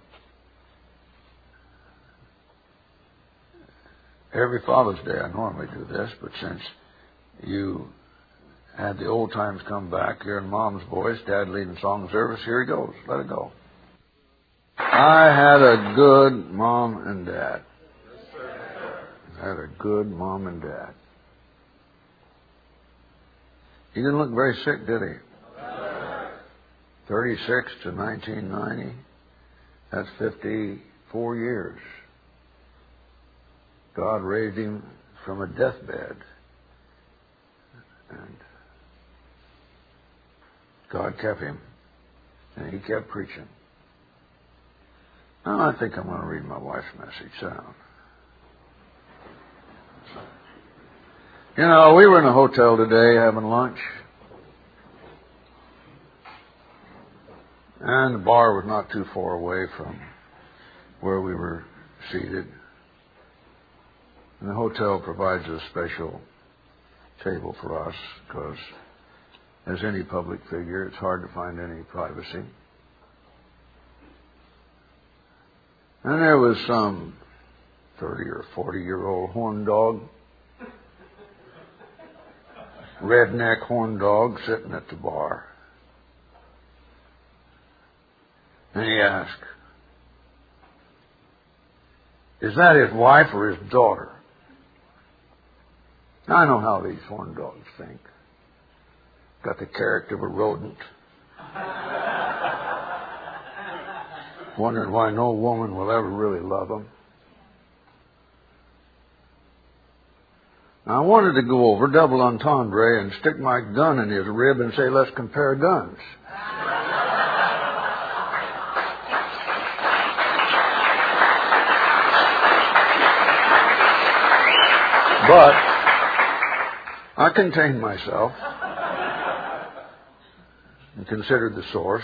Every Father's Day I normally do this, but since you had the old times come back, hearing Mom's voice, Dad leading song service, here he goes. Let it go. I had a good mom and dad. I had a good mom and dad. He didn't look very sick, did he? 36 to 1990. That's 54 years. God raised him from a deathbed. And God kept him. And he kept preaching. Now I think I'm going to read my wife's message down. You know, we were in a hotel today having lunch. And the bar was not too far away from where we were seated. And the hotel provides a special table for us because, as any public figure, it's hard to find any privacy. And there was some 30 or 40-year-old horn dog, redneck horn dog, sitting at the bar. And he asked, "Is that his wife or his daughter?" Now, I know how these horn dogs think. Got the character of a rodent. Wondering why no woman will ever really love them. I wanted to go over double entendre and stick my gun in his rib and say, let's compare guns. But I contained myself and considered the source.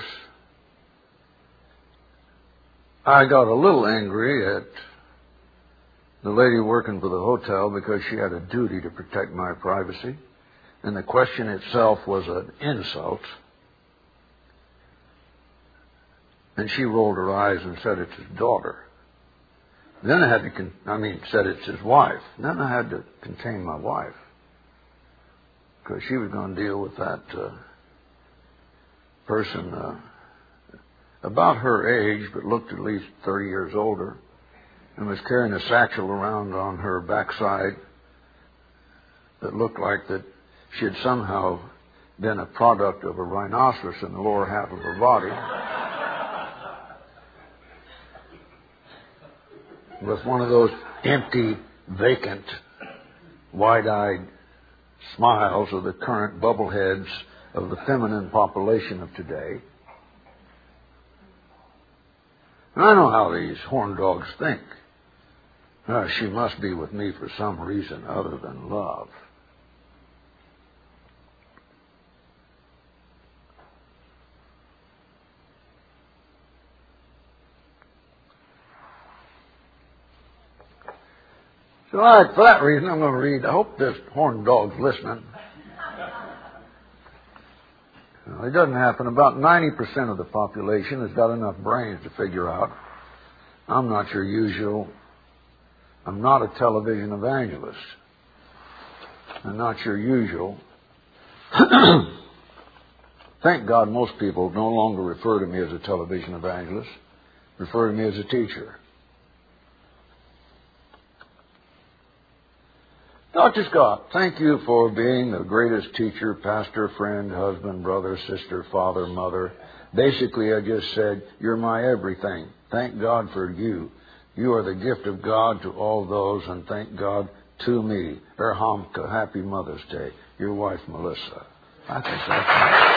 I got a little angry at the lady working for the hotel because she had a duty to protect my privacy, and the question itself was an insult. And she rolled her eyes and said it's his daughter. Then I had to, said it's his wife. Then I had to contain my wife because she was going to deal with that person about her age, but looked at least 30 years older, and was carrying a satchel around on her backside that looked like that she had somehow been a product of a rhinoceros in the lower half of her body, with one of those empty, vacant, wide-eyed smiles of the current bubbleheads of the feminine population of today. And I know how these horn dogs think. She must be with me for some reason other than love. So for that reason, I'm going to read. I hope this horn dog's listening. It doesn't happen. About 90% of the population has got enough brains to figure out I'm not your usual. I'm not a television evangelist. I'm not your usual. Thank God most people no longer refer to me as a television evangelist, refer to me as a teacher. Dr. Scott, thank you for being the greatest teacher, pastor, friend, husband, brother, sister, father, mother. Basically, I just said, you're my everything. Thank God for you. You are the gift of God to all those, and thank God to me. Erhamka, happy Mother's Day. Your wife, Melissa. I think that's right.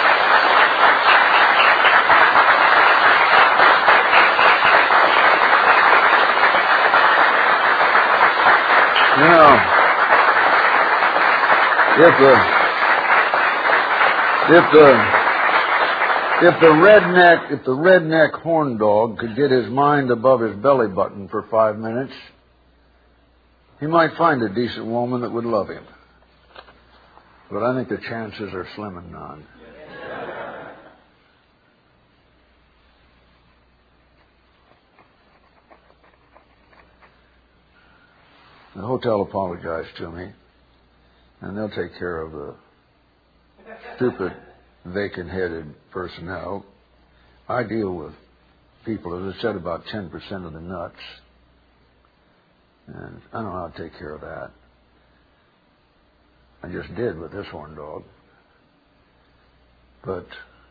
You know, if the redneck horn dog could get his mind above his belly button for 5 minutes, he might find a decent woman that would love him. But I think the chances are slim and none. The hotel apologized to me, and they'll take care of the stupid, vacant-headed personnel. I deal with people, as I said, about 10% of the nuts. And I don't know how to take care of that. I just did with this horn dog. But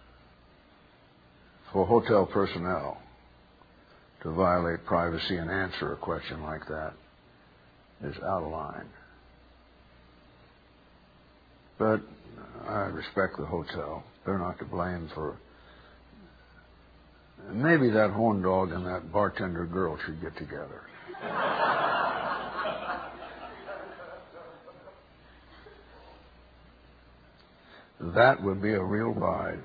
for hotel personnel to violate privacy and answer a question like that is out of line. But I respect the hotel. They're not to blame for... Maybe that horn dog and that bartender girl should get together. That would be a real ride.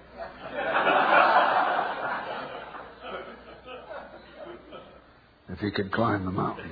If he could climb the mountain.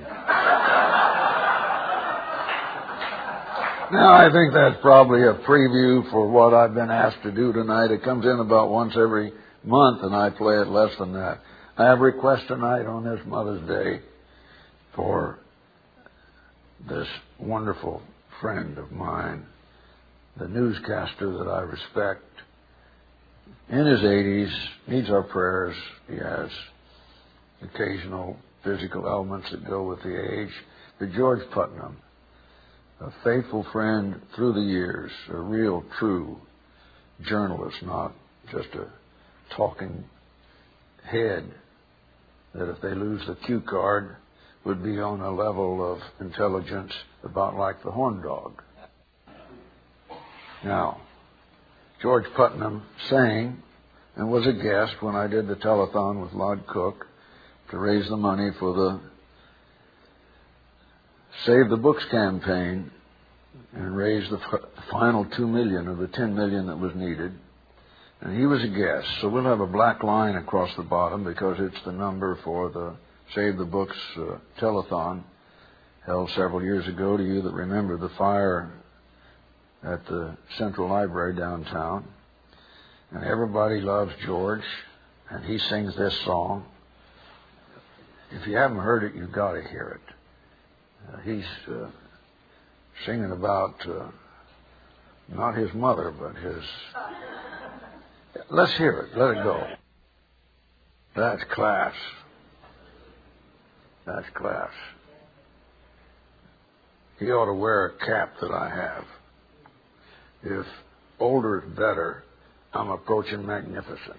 Now, I think that's probably a preview for what I've been asked to do tonight. It comes in about once every month, and I play it less than that. I have a request tonight on this Mother's Day for this wonderful friend of mine, the newscaster that I respect, in his 80s, needs our prayers. He has occasional physical elements that go with the age. But George Putnam, a faithful friend through the years, a real, true journalist, not just a talking head, that if they lose the cue card would be on a level of intelligence about like the horn dog. Now, George Putnam sang and was a guest when I did the telethon with Lod Cook to raise the money for the Save the Books campaign and raise the final $2 million of the $10 million that was needed. And he was a guest. So we'll have a black line across the bottom because it's the number for the Save the Books telethon held several years ago, to you that remember the fire at the Central Library downtown. And everybody loves George, and he sings this song. If you haven't heard it, you've got to hear it. He's singing about not his mother, but his... Let's hear it. Let it go. That's class. That's class. He ought to wear a cap that I have. If older is better, I'm approaching magnificence.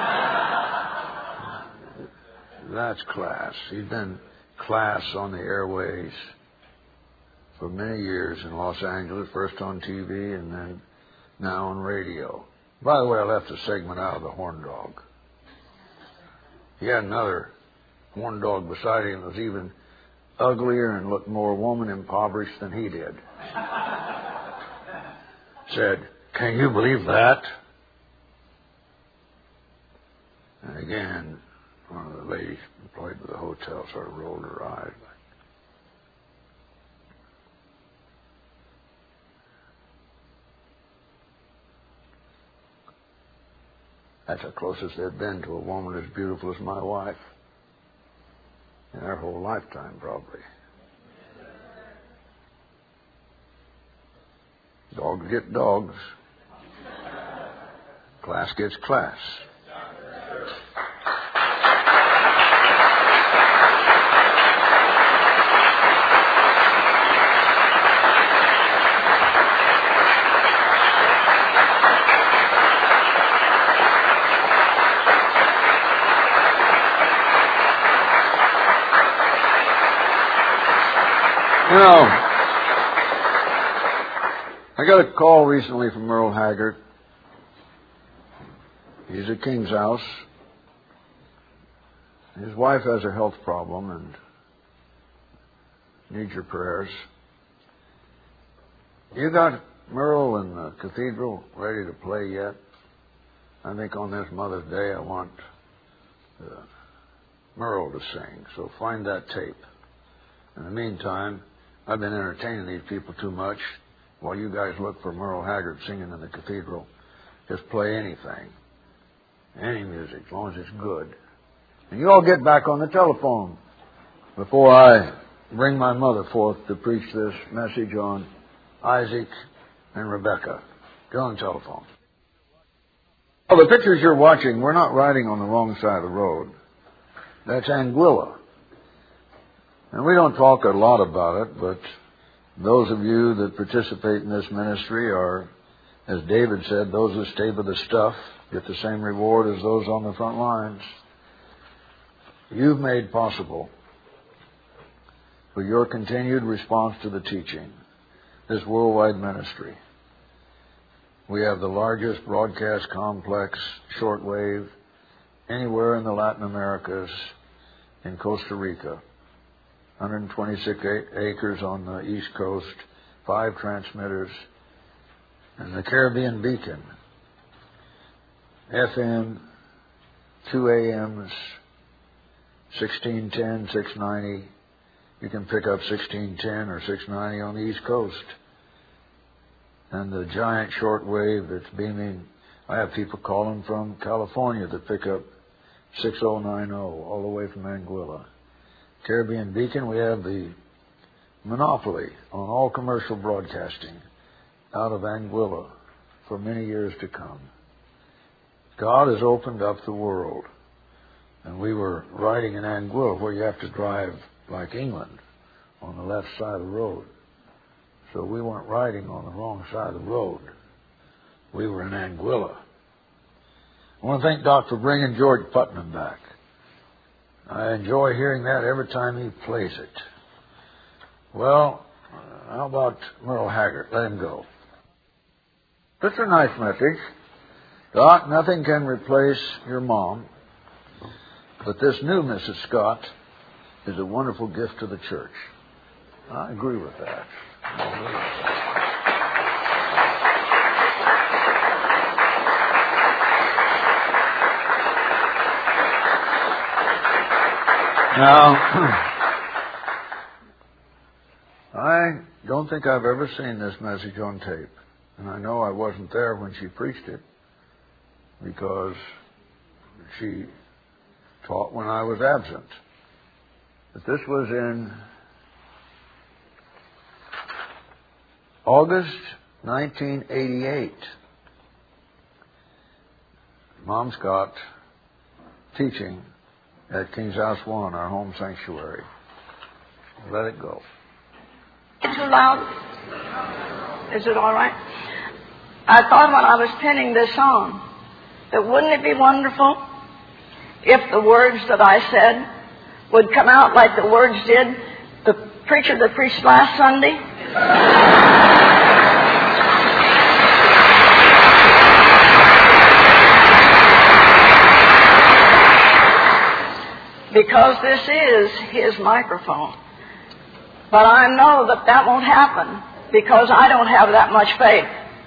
That's class. He's been class on the airways for many years in Los Angeles, first on TV and then now on radio. By the way, I left a segment out of the horn dog. He had another horn dog beside him that was even uglier and looked more woman impoverished than he did. Said, "Can you believe that?" And again, one of the ladies employed by the hotel sort of rolled her eyes. That's the closest they've been to a woman as beautiful as my wife in their whole lifetime, probably. Dogs get dogs. Class gets class. You know, I got a call recently from Merle Haggard. He's at King's House. His wife has a health problem and needs your prayers. You got Merle in the cathedral ready to play yet? I think on this Mother's Day I want Merle to sing, so find that tape. In the meantime, I've been entertaining these people too much while you guys look for Merle Haggard singing in the cathedral. Just play anything, any music, as long as it's good. And you all get back on the telephone before I bring my mother forth to preach this message on Isaac and Rebekah. Get on the telephone. Well, the pictures you're watching, we're not riding on the wrong side of the road. That's Anguilla. And we don't talk a lot about it, but those of you that participate in this ministry are, as David said, those who stay by the stuff get the same reward as those on the front lines. You've made possible, for your continued response to the teaching, this worldwide ministry. We have the largest broadcast complex, shortwave, anywhere in the Latin Americas, in Costa Rica. 126 acres on the East Coast, 5 transmitters, and the Caribbean Beacon, FM, 2 AMs, 1610, 690. You can pick up 1610 or 690 on the East Coast. And the giant shortwave that's beaming. I have people calling from California that pick up 6090 all the way from Anguilla. Caribbean Beacon, we have the monopoly on all commercial broadcasting out of Anguilla for many years to come. God has opened up the world. And we were riding in Anguilla where you have to drive like England on the left side of the road. So we weren't riding on the wrong side of the road. We were in Anguilla. I want to thank Doc for bringing George Putnam back. I enjoy hearing that every time he plays it. Well, how about Merle Haggard? Let him go. It's a nice message. Doc, nothing can replace your mom, but this new Mrs. Scott is a wonderful gift to the church. I agree with that. Now, I don't think I've ever seen this message on tape. And I know I wasn't there when she preached it because she taught when I was absent. But this was in August 1988. Mom Scott teaching at King's House 1, our home sanctuary. Let it go. Too loud? Is it all right? I thought when I was penning this song that wouldn't it be wonderful if the words that I said would come out like the words did the preacher that preached last Sunday? Because this is his microphone. But I know that that won't happen because I don't have that much faith.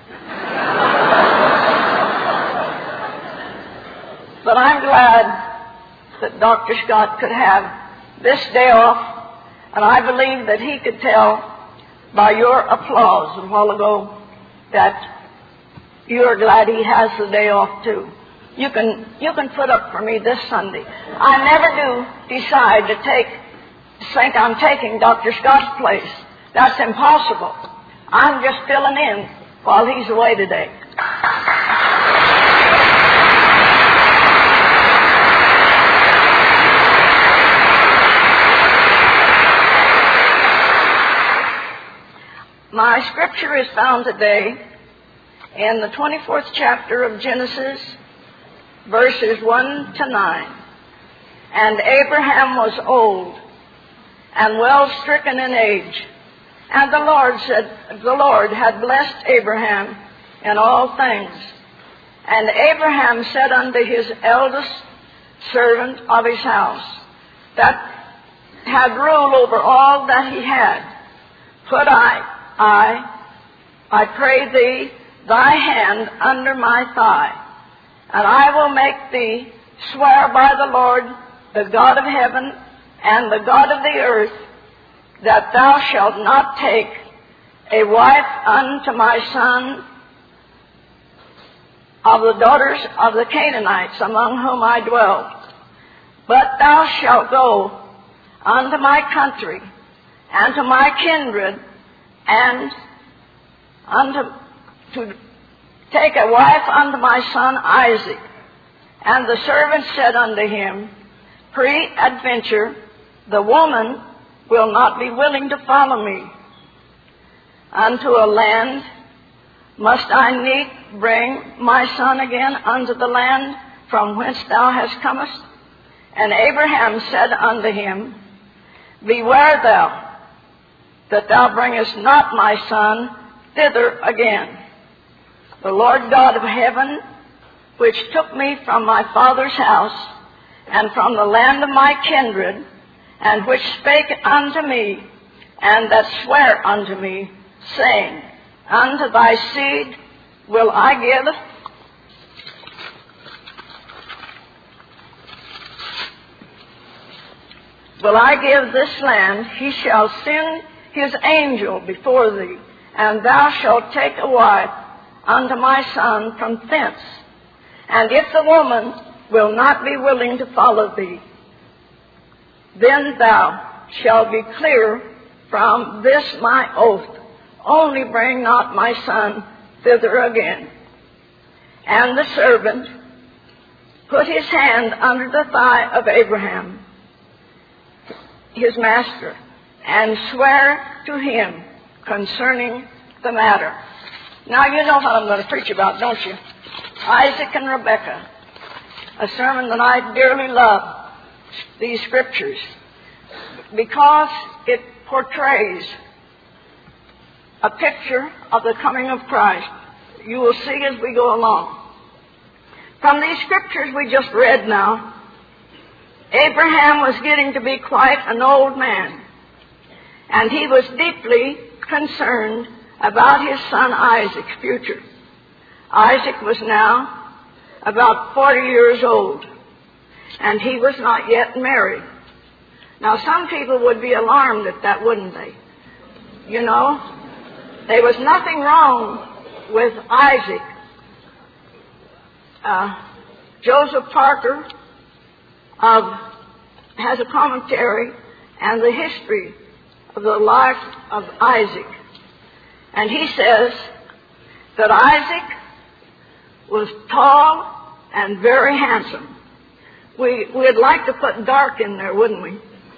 But I'm glad that Dr. Scott could have this day off, and I believe that he could tell by your applause a while ago that you're glad he has the day off too. You can put up for me this Sunday. I never do decide to think I'm taking Dr. Scott's place. That's impossible. I'm just filling in while he's away today. My scripture is found today in the 24th chapter of Genesis, verses 1 to 9. And Abraham was old and well stricken in age. And the Lord had blessed Abraham in all things. And Abraham said unto his eldest servant of his house, that had rule over all that he had, put I pray thee, thy hand under my thigh, and I will make thee swear by the Lord, the God of heaven and the God of the earth, that thou shalt not take a wife unto my son of the daughters of the Canaanites among whom I dwell, but thou shalt go unto my country and to my kindred, and to take a wife unto my son Isaac. And the servant said unto him, peradventure, the woman will not be willing to follow me. Unto a land must I need bring my son again unto the land from whence thou hast comest? And Abraham said unto him, beware thou, that thou bringest not my son thither again. The Lord God of heaven, which took me from my father's house, and from the land of my kindred, and which spake unto me, and that sware unto me, saying, unto thy seed will I give this land, he shall send his angel before thee, and thou shalt take a wife unto my son from thence. And if the woman will not be willing to follow thee, then thou shalt be clear from this my oath, only bring not my son thither again. And the servant put his hand under the thigh of Abraham, his master, and swear to him concerning the matter. Now you know what I'm going to preach about, don't you? Isaac and Rebekah, a sermon that I dearly love. these scriptures because it portrays a picture of the coming of Christ. You will see as we go along. From these scriptures we just read now, Abraham was getting to be quite an old man, and he was deeply concerned about his son Isaac's future. Isaac was now about 40 years old, and he was not yet married. Now, some people would be alarmed at that, wouldn't they? You know, there was nothing wrong with Isaac. Joseph Parker has a commentary and the history of the life of Isaac. And he says that Isaac was tall and very handsome. We'd like to put dark in there, wouldn't we?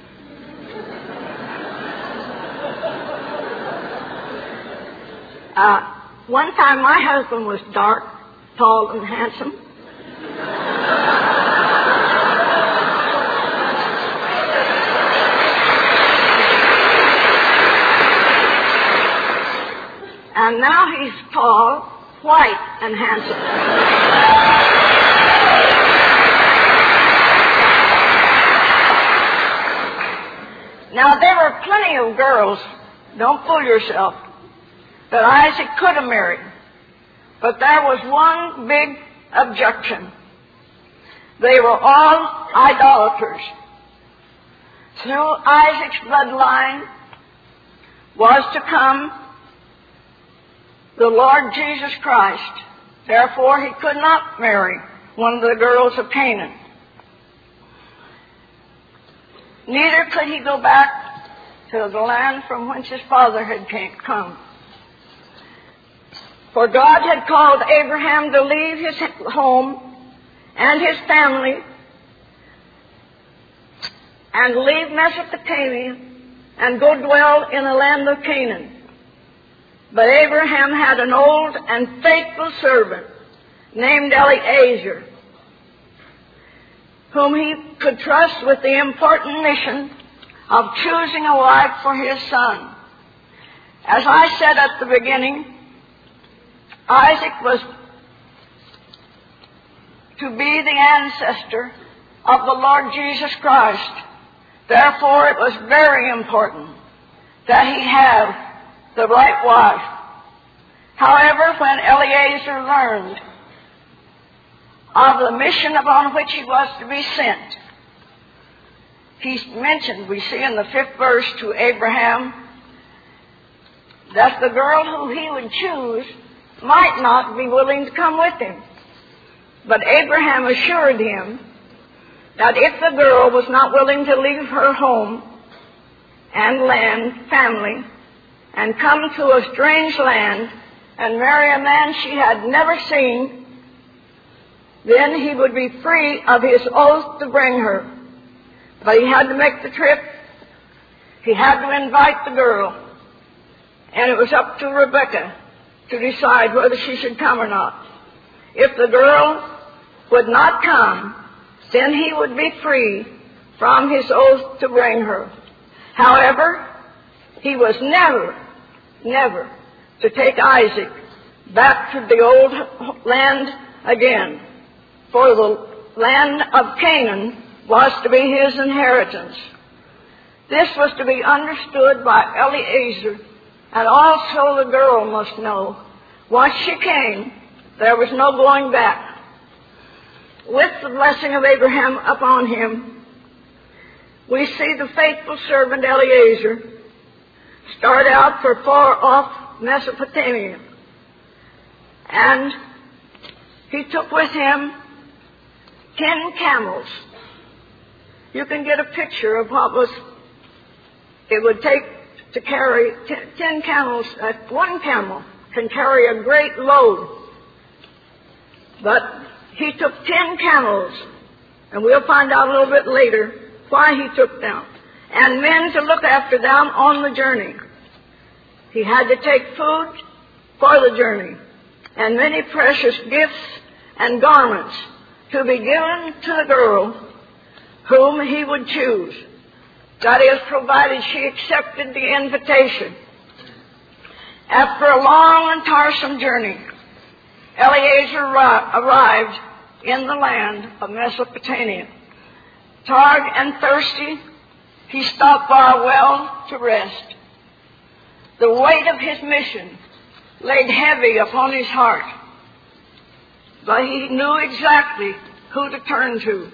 One time my husband was dark, tall, and handsome. And now he's tall, white, and handsome. Now, there were plenty of girls, don't fool yourself, that Isaac could have married. But there was one big objection. They were all idolaters. Through Isaac's bloodline was to come the Lord Jesus Christ. Therefore, he could not marry one of the girls of Canaan. Neither could he go back to the land from whence his father had come. For God had called Abraham to leave his home and his family and leave Mesopotamia and go dwell in the land of Canaan. But Abraham had an old and faithful servant named Eliezer, whom he could trust with the important mission of choosing a wife for his son. As I said at the beginning, Isaac was to be the ancestor of the Lord Jesus Christ. Therefore, it was very important that he have the right wife. However, when Eliezer learned of the mission upon which he was to be sent, he mentioned, we see in the 5th verse, to Abraham that the girl who he would choose might not be willing to come with him. But Abraham assured him that if the girl was not willing to leave her home and land, family, and come to a strange land and marry a man she had never seen, then he would be free of his oath to bring her. But he had to make the trip. He had to invite the girl. And it was up to Rebekah to decide whether she should come or not. If the girl would not come, then he would be free from his oath to bring her. However, he was never to take Isaac back to the old land again, for the land of Canaan was to be his inheritance. This was to be understood by Eliezer, and also the girl must know. Once she came, there was no going back. With the blessing of Abraham upon him, we see the faithful servant Eliezer start out for far off Mesopotamia. And he took with him 10 camels. You can get a picture of what it would take to carry 10 camels. One camel can carry a great load. But he took 10 camels, and we'll find out a little bit later why he took them, and men to look after them on the journey. He had to take food for the journey, and many precious gifts and garments to be given to the girl whom he would choose. That is, provided she accepted the invitation. After a long and tiresome journey, Eliezer arrived in the land of Mesopotamia. Tired and thirsty, he stopped by a well to rest. The weight of his mission laid heavy upon his heart, but he knew exactly who to turn to.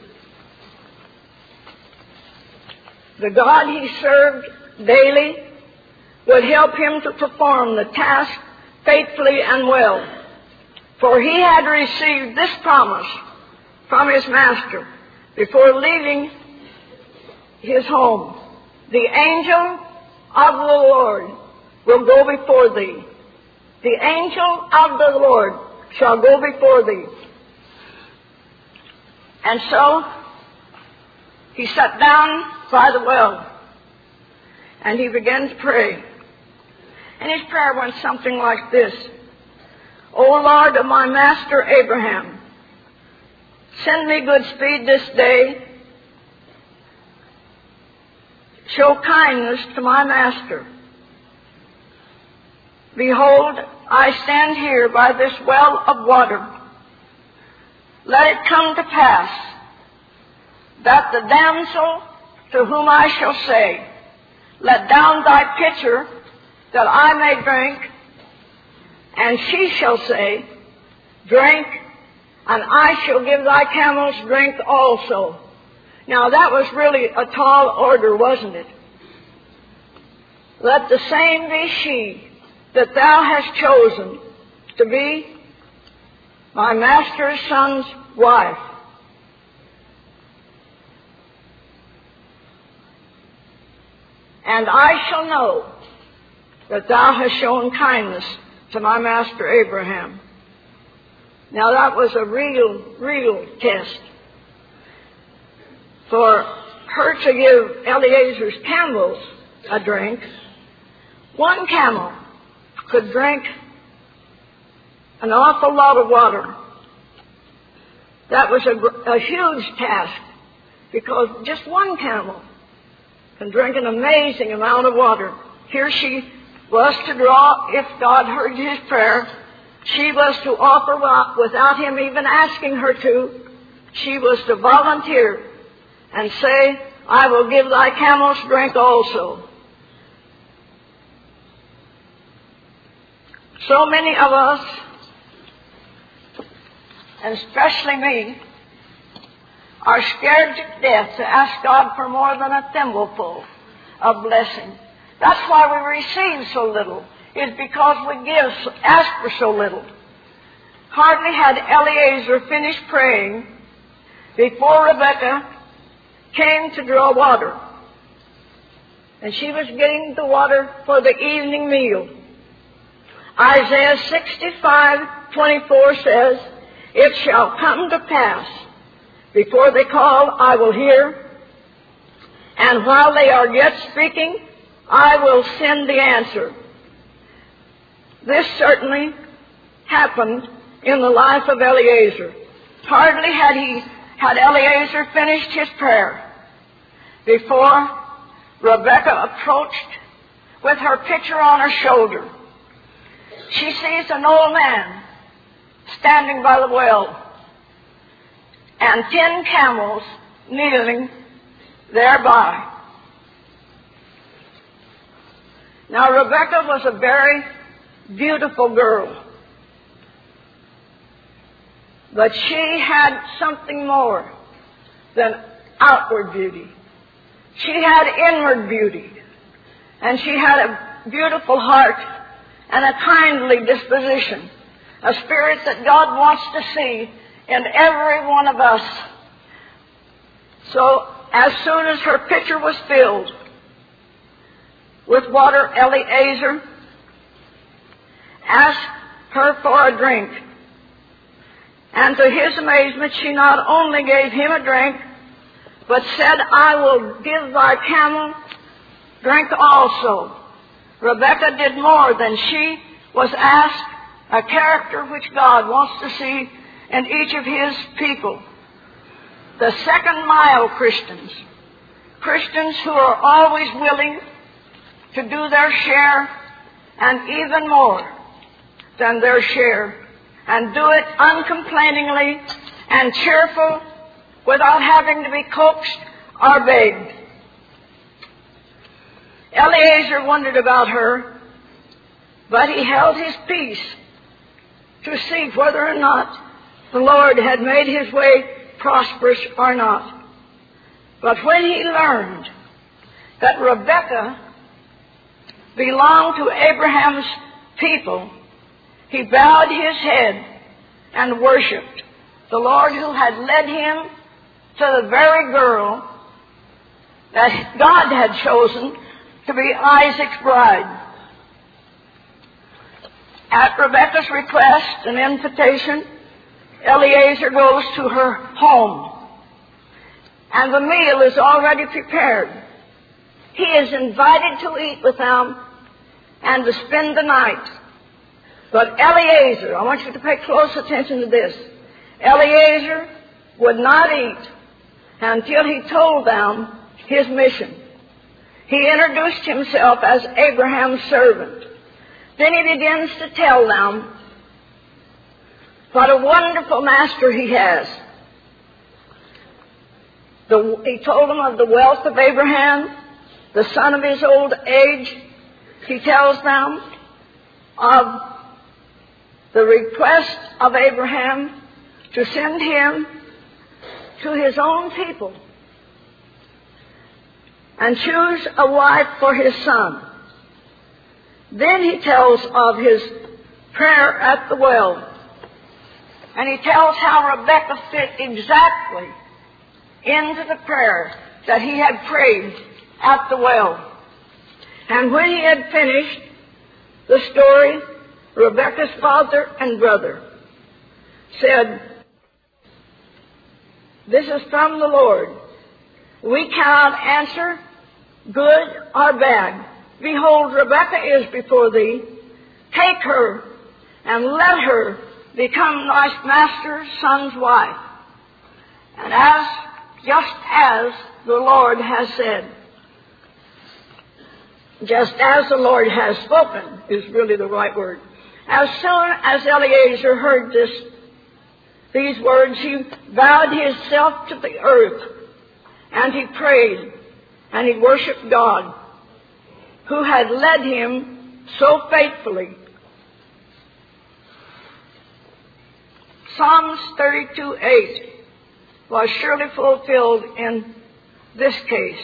The God he served daily would help him to perform the task faithfully and well, for he had received this promise from his master before leaving his home. The angel of the Lord will go before thee. The angel of the Lord shall go before thee. And so he sat down by the well and he began to pray. And his prayer went something like this: O Lord of my master Abraham, send me good speed this day. Show kindness to my master. Behold, I stand here by this well of water. Let it come to pass that the damsel to whom I shall say, let down thy pitcher that I may drink, and she shall say, drink, and I shall give thy camels drink also. Now that was really a tall order, wasn't it? Let the same be she that thou hast chosen to be my master's son's wife. And I shall know that thou hast shown kindness to my master Abraham. Now that was a real test. For her to give Eliezer's camels a drink, one camel could drink an awful lot of water. That was a huge task, because just one camel can drink an amazing amount of water. Here she was to draw, if God heard his prayer, she was to offer without him even asking her to. She was to volunteer and say, I will give thy camels drink also. So many of us, and especially me, are scared to death to ask God for more than a thimbleful of blessing. That's why we receive so little, is because we ask for so little. Hardly had Eliezer finished praying before Rebekah came to draw water. And she was getting the water for the evening meal. Isaiah 65:24 says, it shall come to pass, before they call, I will hear, and while they are yet speaking, I will send the answer. This certainly happened in the life of Eliezer. Hardly had Eliezer finished his prayer before Rebekah approached with her pitcher on her shoulder. She sees an old man standing by the well and 10 camels kneeling thereby. Now Rebekah was a very beautiful girl, but she had something more than outward beauty. She had inward beauty, and she had a beautiful heart and a kindly disposition, a spirit that God wants to see in every one of us. So as soon as her pitcher was filled with water, Eliezer asked her for a drink. And to his amazement, she not only gave him a drink, but said, I will give thy camel drink also. Rebekah did more than she was asked, a character which God wants to see in each of his people. the second mile Christians, Christians who are always willing to do their share and even more than their share, and do it uncomplainingly and cheerful without having to be coaxed or begged. Eliezer wondered about her, but he held his peace to see whether or not the Lord had made his way prosperous or not. But when he learned that Rebekah belonged to Abraham's people, he bowed his head and worshipped the Lord who had led him to the very girl that God had chosen to be Isaac's bride. At Rebekah's request and invitation, Eliezer goes to her home, and the meal is already prepared. He is invited to eat with them and to spend the night. But Eliezer, I want you to pay close attention to this, Eliezer would not eat until he told them his mission. He introduced himself as Abraham's servant. Then he begins to tell them what a wonderful master he has. He told them of the wealth of Abraham, the son of his old age. He tells them of the request of Abraham to send him to his own people and choose a wife for his son. Then he tells of his prayer at the well. And he tells how Rebekah fit exactly into the prayer that he had prayed at the well. And when he had finished the story, Rebekah's father and brother said, "This is from the Lord. We cannot answer good or bad. Behold, Rebekah is before thee. Take her and let her become thy master's son's wife. And just as the Lord has said," just as the Lord has spoken is really the right word. As soon as Eliezer heard these words, he bowed himself to the earth, and he prayed, and he worshiped God, who had led him so faithfully. Psalms 32:8 was surely fulfilled in this case.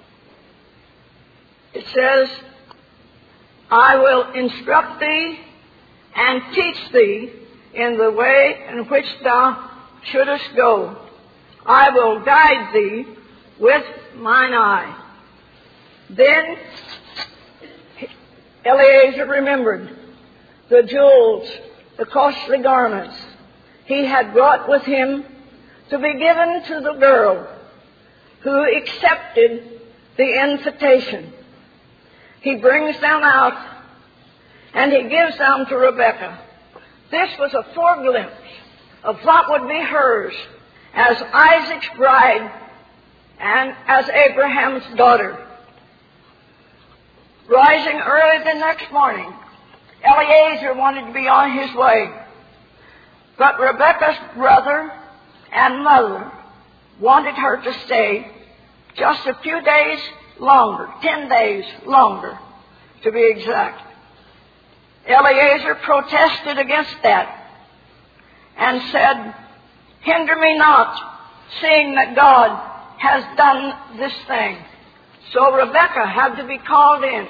It says, "I will instruct thee and teach thee in the way in which thou shouldest go. I will guide thee with mine eye." Then Eliezer remembered the jewels, the costly garments he had brought with him to be given to the girl who accepted the invitation. He brings them out and he gives them to Rebekah. This was a foreglimpse of what would be hers as Isaac's bride and as Abraham's daughter. Rising early the next morning, Eliezer wanted to be on his way. But Rebekah's brother and mother wanted her to stay just a few days longer, 10 days longer, to be exact. Eliezer protested against that and said, "Hinder me not, seeing that God has done this thing." So Rebekah had to be called in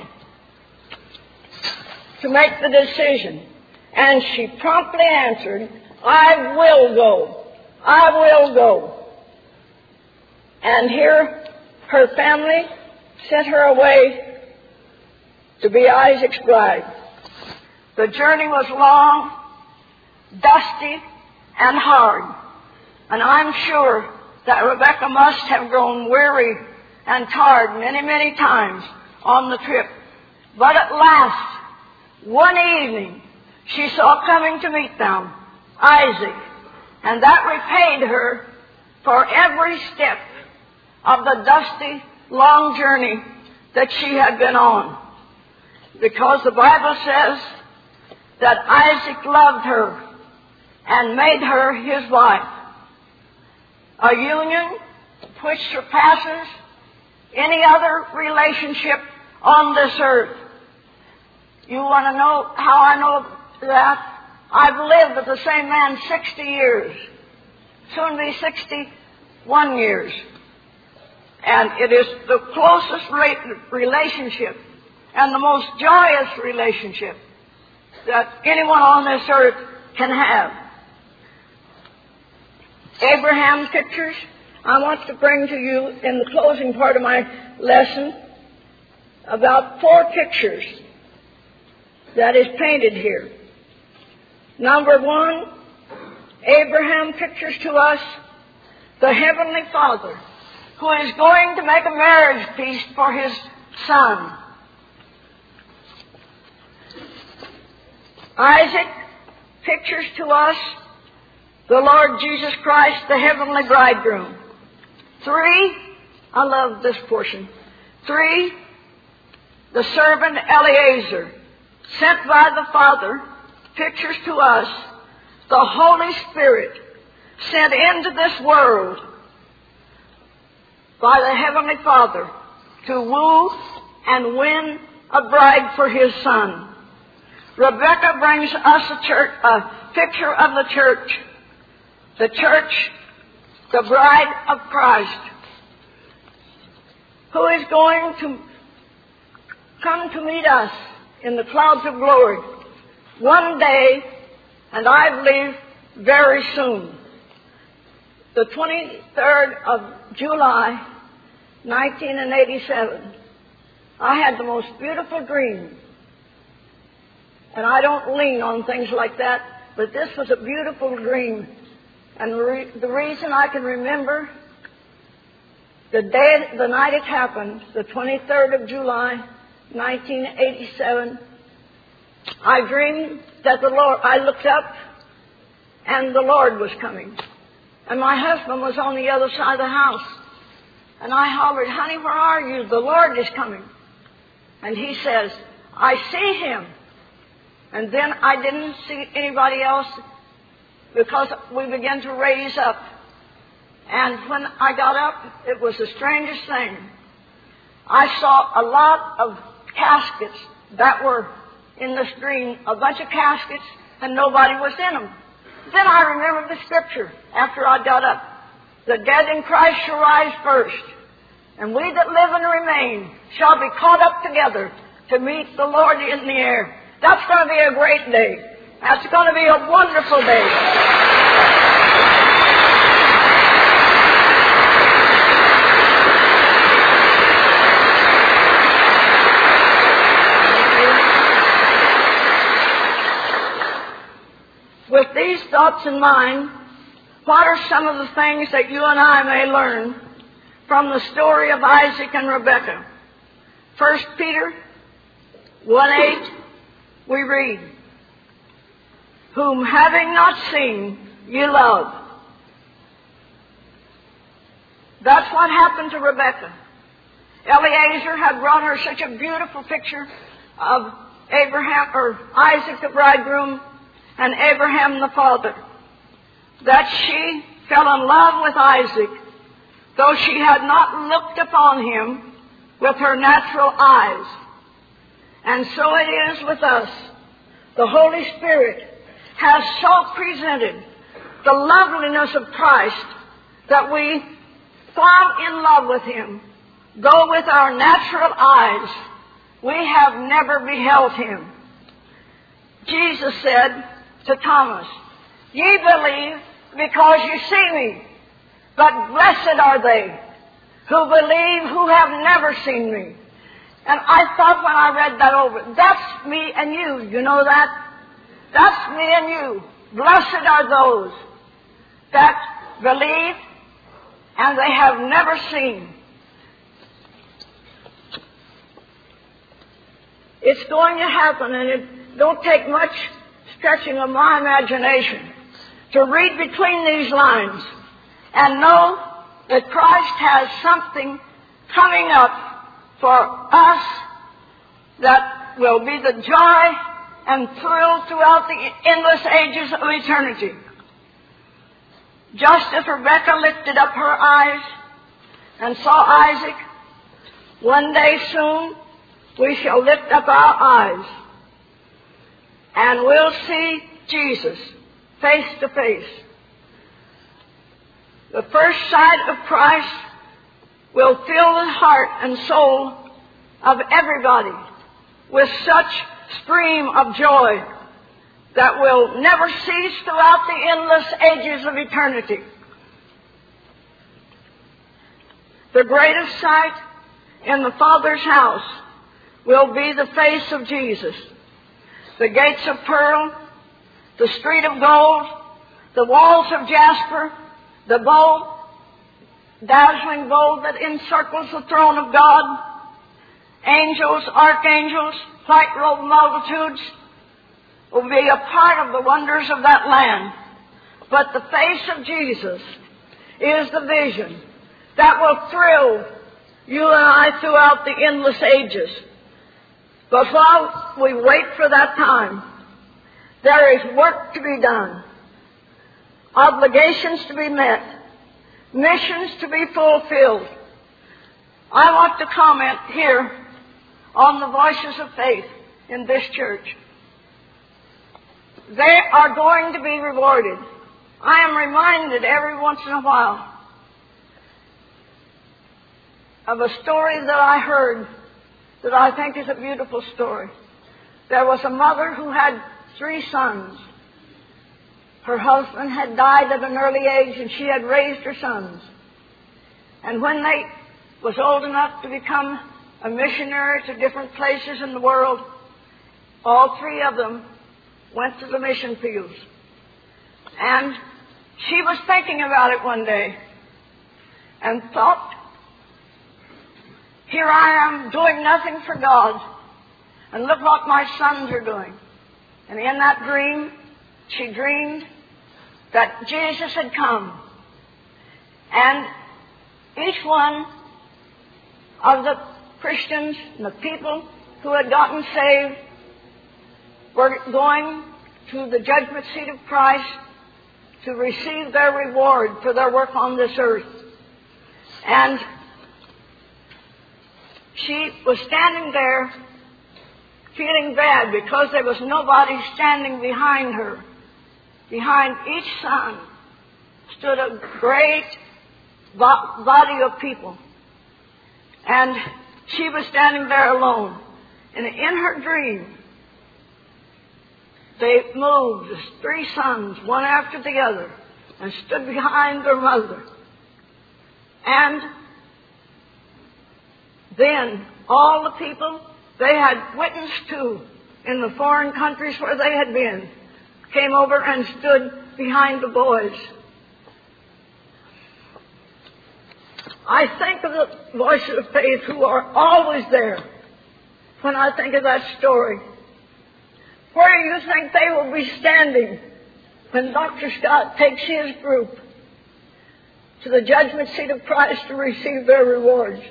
to make the decision. And she promptly answered, "I will go. I will go." And here her family sent her away to be Isaac's bride. The journey was long, dusty, and hard. And I'm sure that Rebekah must have grown weary and tired many, many times on the trip. But at last, one evening, she saw coming to meet them Isaac, and that repaid her for every step of the dusty, long journey that she had been on. Because the Bible says that Isaac loved her and made her his wife. A union which surpasses any other relationship on this earth. You want to know how I know that? I've lived with the same man 60 years, soon be 61 years. And it is the closest relationship and the most joyous relationship that anyone on this earth can have. Abraham pictures, I want to bring to you in the closing part of my lesson about 4 pictures that is painted here. Number 1, Abraham pictures to us the Heavenly Father who is going to make a marriage feast for his son. Isaac pictures to us the Lord Jesus Christ, the heavenly bridegroom. 3, I love this portion. 3, the servant Eliezer, sent by the Father, pictures to us the Holy Spirit sent into this world by the Heavenly Father to woo and win a bride for His Son. Rebecca brings us a picture of the church, the bride of Christ, who is going to come to meet us in the clouds of glory one day, and I believe very soon. The 23rd of July, 1987, I had the most beautiful dream. And I don't lean on things like that, but this was a beautiful dream. And the reason I can remember the night it happened, the 23rd of July, 1987, I dreamed that I looked up and the Lord was coming. And my husband was on the other side of the house. And I hollered, "Honey, where are you? The Lord is coming." And he says, "I see Him." And then I didn't see anybody else because we began to raise up. And when I got up, it was the strangest thing. I saw a lot of caskets that were in this dream, a bunch of caskets, and nobody was in them. Then I remembered the scripture after I got up. The dead in Christ shall rise first, and we that live and remain shall be caught up together to meet the Lord in the air. That's going to be a great day. That's going to be a wonderful day. With these thoughts in mind, what are some of the things that you and I may learn from the story of Isaac and Rebekah? 1 Peter 1:8, we read, "Whom having not seen, you love." That's what happened to Rebekah. Eliezer had brought her such a beautiful picture of Isaac the bridegroom and Abraham the father, that she fell in love with Isaac, though she had not looked upon him with her natural eyes. And so it is with us. The Holy Spirit has so presented the loveliness of Christ that we fall in love with Him, though with our natural eyes we have never beheld Him. Jesus said to Thomas, "Ye believe because you see me, but blessed are they who believe who have never seen me." And I thought when I read that over, that's me and you. You know that? That's me and you. Blessed are those that believe and they have never seen. It's going to happen, and it don't take much stretching of my imagination to read between these lines and know that Christ has something coming up for us that will be the joy and thrill throughout the endless ages of eternity. Just as Rebekah lifted up her eyes and saw Isaac, one day soon we shall lift up our eyes and we'll see Jesus face to face. The first sight of Christ will fill the heart and soul of everybody with such stream of joy that will never cease throughout the endless ages of eternity. The greatest sight in the Father's house will be the face of Jesus. The gates of pearl, the street of gold, the walls of jasper, the bow, dazzling bow that encircles the throne of God, angels, archangels, white-robed multitudes will be a part of the wonders of that land. But the face of Jesus is the vision that will thrill you and I throughout the endless ages. But while we wait for that time, there is work to be done, obligations to be met, missions to be fulfilled. I want to comment here on the voices of faith in this church. They are going to be rewarded. I am reminded every once in a while of a story that I heard that I think is a beautiful story. There was a mother who had 3 sons. Her husband had died at an early age and she had raised her sons. And when they was old enough to become a missionary to different places in the world, all 3 of them went to the mission fields. And she was thinking about it one day and thought, here I am doing nothing for God, and look what my sons are doing. And in that dream, she dreamed that Jesus had come. And each one of the Christians and the people who had gotten saved were going to the judgment seat of Christ to receive their reward for their work on this earth. And she was standing there feeling bad because there was nobody standing behind her. Behind each son stood a great body of people. And she was standing there alone. And in her dream, they moved, the 3 sons, one after the other, and stood behind their mother. And then all the people they had witnessed to in the foreign countries where they had been came over and stood behind the boys. I think of the voices of faith who are always there when I think of that story. Where do you think they will be standing when Dr. Scott takes his group to the judgment seat of Christ to receive their rewards?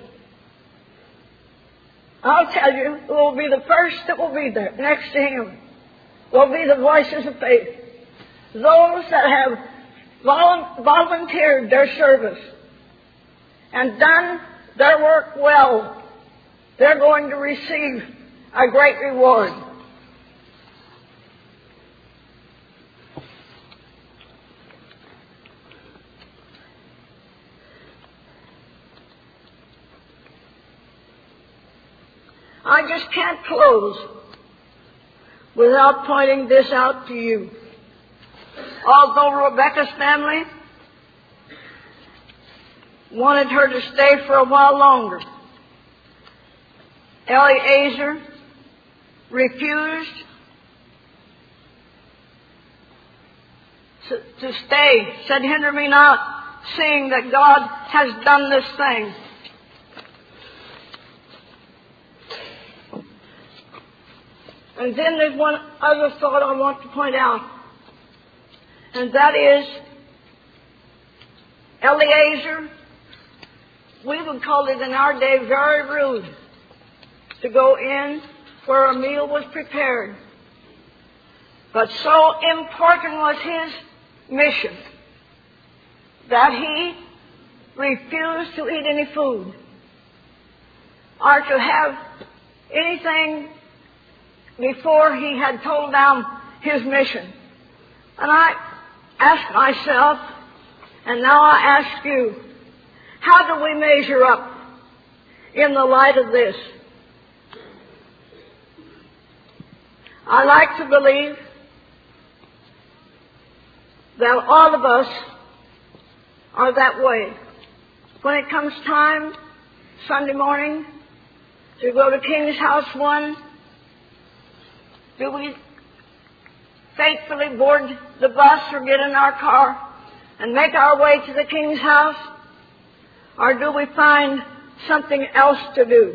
I'll tell you, who will be the first that will be there next to him will be the voices of faith. Those that have volunteered their service and done their work well, they're going to receive a great reward. I just can't close without pointing this out to you. Although Rebekah's family wanted her to stay for a while longer, Eliezer refused to stay, said, "Hinder me not, seeing that God has done this thing." And then there's one other thought I want to point out, and that is Eliezer, we would call it in our day very rude to go in where a meal was prepared. But so important was his mission that he refused to eat any food or to have anything before he had told down his mission. And I asked myself, and now I ask you, how do we measure up in the light of this? I like to believe that all of us are that way. When it comes time, Sunday morning, to go to King's House 1, do we faithfully board the bus or get in our car and make our way to the King's house? Or do we find something else to do?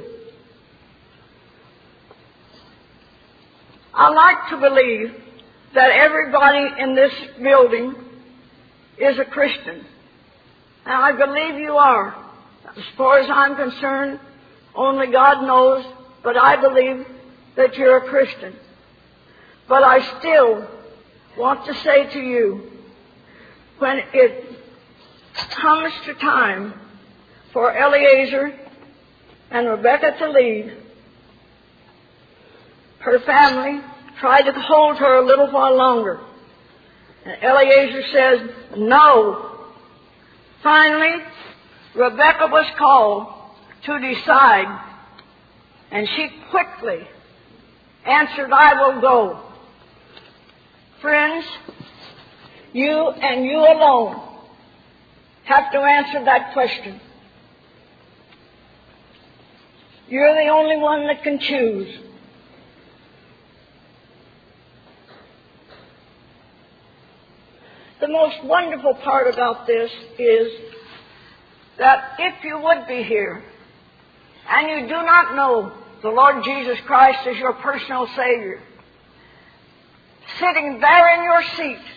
I like to believe that everybody in this building is a Christian. And I believe you are. As far as I'm concerned, only God knows, but I believe that you're a Christian. But I still want to say to you, when it comes to time for Eliezer and Rebecca to leave, her family tried to hold her a little while longer. And Eliezer says, no. Finally, Rebecca was called to decide, and she quickly answered, I will go. Friends, you and you alone have to answer that question. You're the only one that can choose. The most wonderful part about this is that if you would be here and you do not know the Lord Jesus Christ as your personal Savior, sitting there in your seat,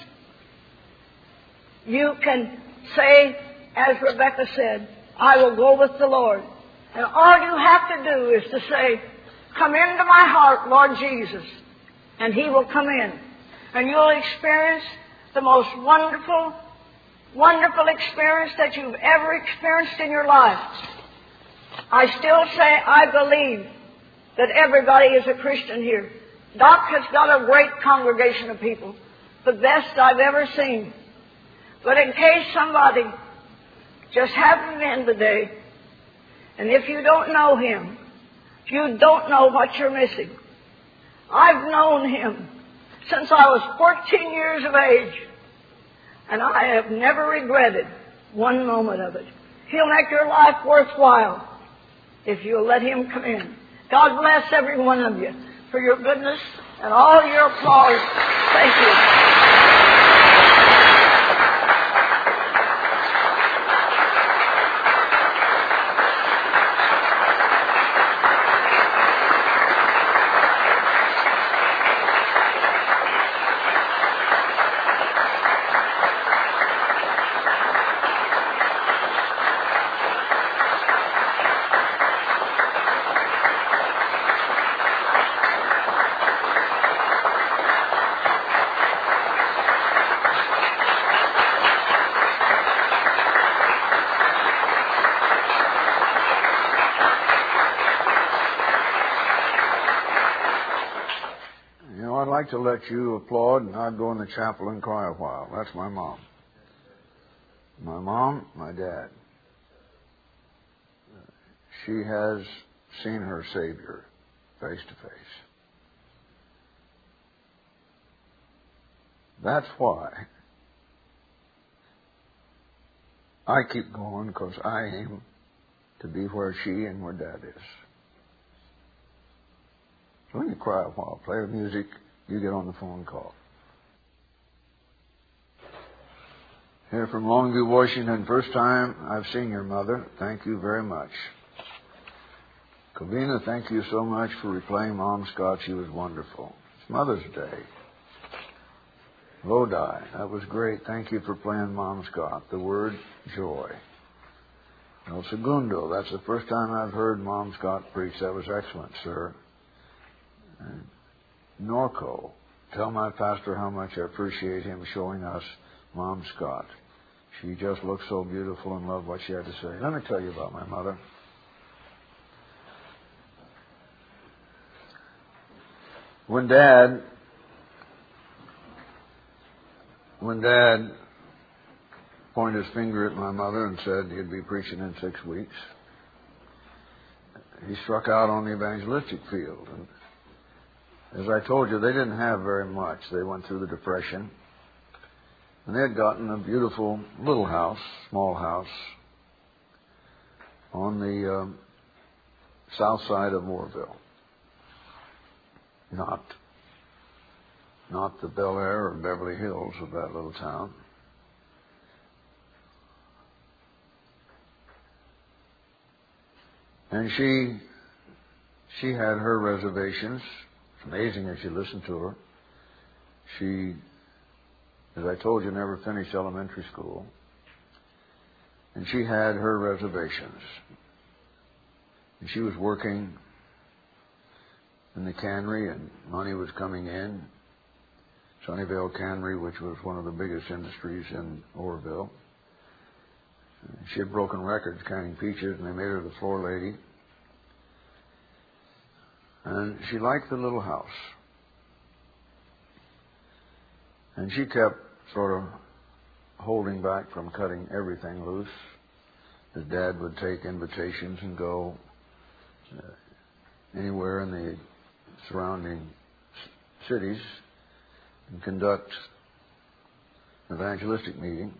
you can say, as Rebecca said, I will go with the Lord. And all you have to do is to say, come into my heart, Lord Jesus, and He will come in. And you'll experience the most wonderful, wonderful experience that you've ever experienced in your life. I still say I believe that everybody is a Christian here. Doc has got a great congregation of people, the best I've ever seen. But in case somebody just hasn't been today, and if you don't know Him, you don't know what you're missing. I've known Him since I was 14 years of age, and I have never regretted one moment of it. He'll make your life worthwhile if you'll let Him come in. God bless every one of you for your goodness and all your applause. Thank you. I'd like to let you applaud, and I'd go in the chapel and cry a while. That's my mom. My mom, my dad. She has seen her Savior face to face. That's why I keep going, because I aim to be where she and where Dad is. So when you cry a while, play the music, you get on the phone call. Here from Longview, Washington, first time I've seen your mother. Thank you very much. Covina, thank you so much for replaying Mom Scott. She was wonderful. It's Mother's Day. Lodi. That was great. Thank you for playing Mom Scott. The word joy. El Segundo. That's the first time I've heard Mom Scott preach. That was excellent, sir. And Norco. Tell my pastor how much I appreciate him showing us Mom Scott. She just looked so beautiful and loved what she had to say. Let me tell you about my mother. When Dad pointed his finger at my mother and said he'd be preaching in 6 weeks, he struck out on the evangelistic field. And as I told you, they didn't have very much. They went through the Depression. And they had gotten a beautiful little house, small house, on the south side of Moorville. Not the Bel Air or Beverly Hills of that little town. And she had her reservations. It's amazing as you listen to her. She, as I told you, never finished elementary school. And she had her reservations. And she was working in the cannery, and money was coming in. Sunnyvale Cannery, which was one of the biggest industries in Orrville. She had broken records canning peaches, and they made her the floor lady. And she liked the little house. And she kept sort of holding back from cutting everything loose. His dad would take invitations and go anywhere in the surrounding cities and conduct an evangelistic meeting.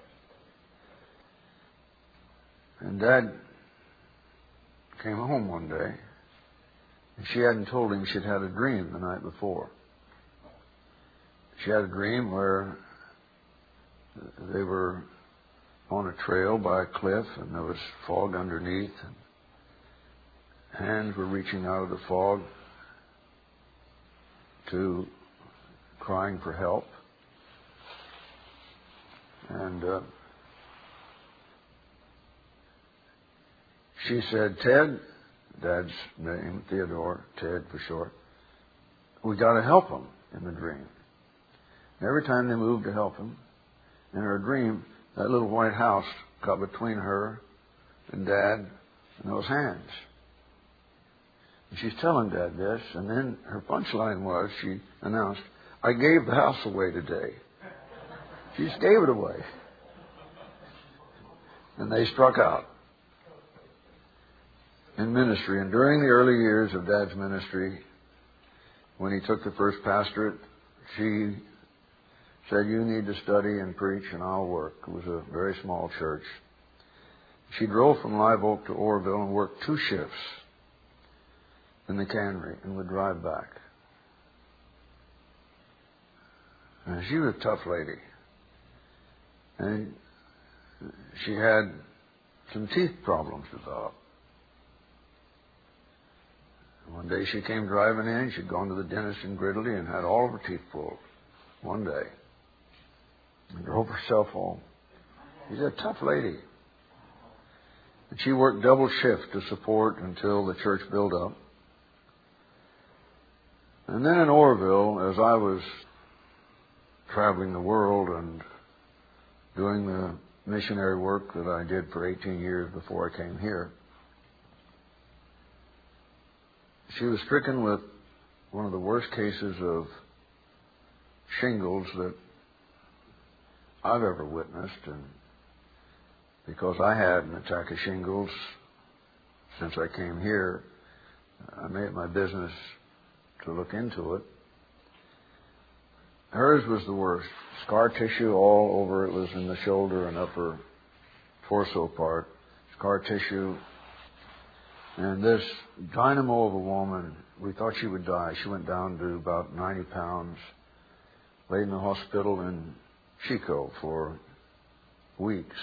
And Dad came home one day, and she hadn't told him she'd had a dream the night before. She had a dream where they were on a trail by a cliff, and there was fog underneath, and hands were reaching out of the fog to crying for help. And she said, "Ted," Dad's name, Theodore, Ted for short, "we got to help him," in the dream. And every time they moved to help him, in her dream, that little white house got between her and Dad and those hands. And she's telling Dad this, and then her punchline was, she announced, "I gave the house away today." She just gave it away. And they struck out in ministry. And during the early years of Dad's ministry, when he took the first pastorate, she said, "You need to study and preach, and I'll work." It was a very small church. She drove from Live Oak to Orrville and worked 2 shifts in the cannery and would drive back. And she was a tough lady. And she had some teeth problems develop. One day she came driving in. She'd gone to the dentist in Gridley and had all of her teeth pulled one day. And drove herself home. She's a tough lady. And she worked double shift to support until the church built up. And then in Orrville, as I was traveling the world and doing the missionary work that I did for 18 years before I came here, she was stricken with one of the worst cases of shingles that I've ever witnessed. And because I had an attack of shingles since I came here, I made it my business to look into it. Hers was the worst. Scar tissue all over. It was in the shoulder and upper torso part. Scar tissue. And this dynamo of a woman, we thought she would die. She went down to about 90 pounds, laid in the hospital in Chico for weeks.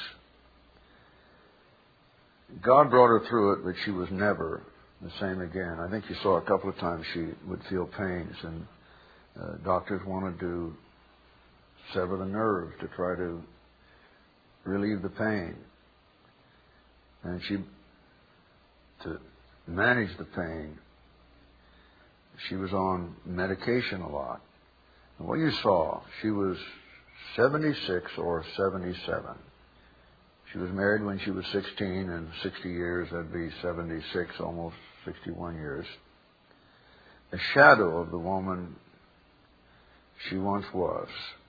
God brought her through it, but she was never the same again. I think you saw a couple of times she would feel pains, and doctors wanted to sever the nerve to try to relieve the pain. And to manage the pain, she was on medication a lot. And what you saw, she was 76 or 77. She was married when she was 16, and 60 years, that'd be 76, almost 61 years. A shadow of the woman she once was.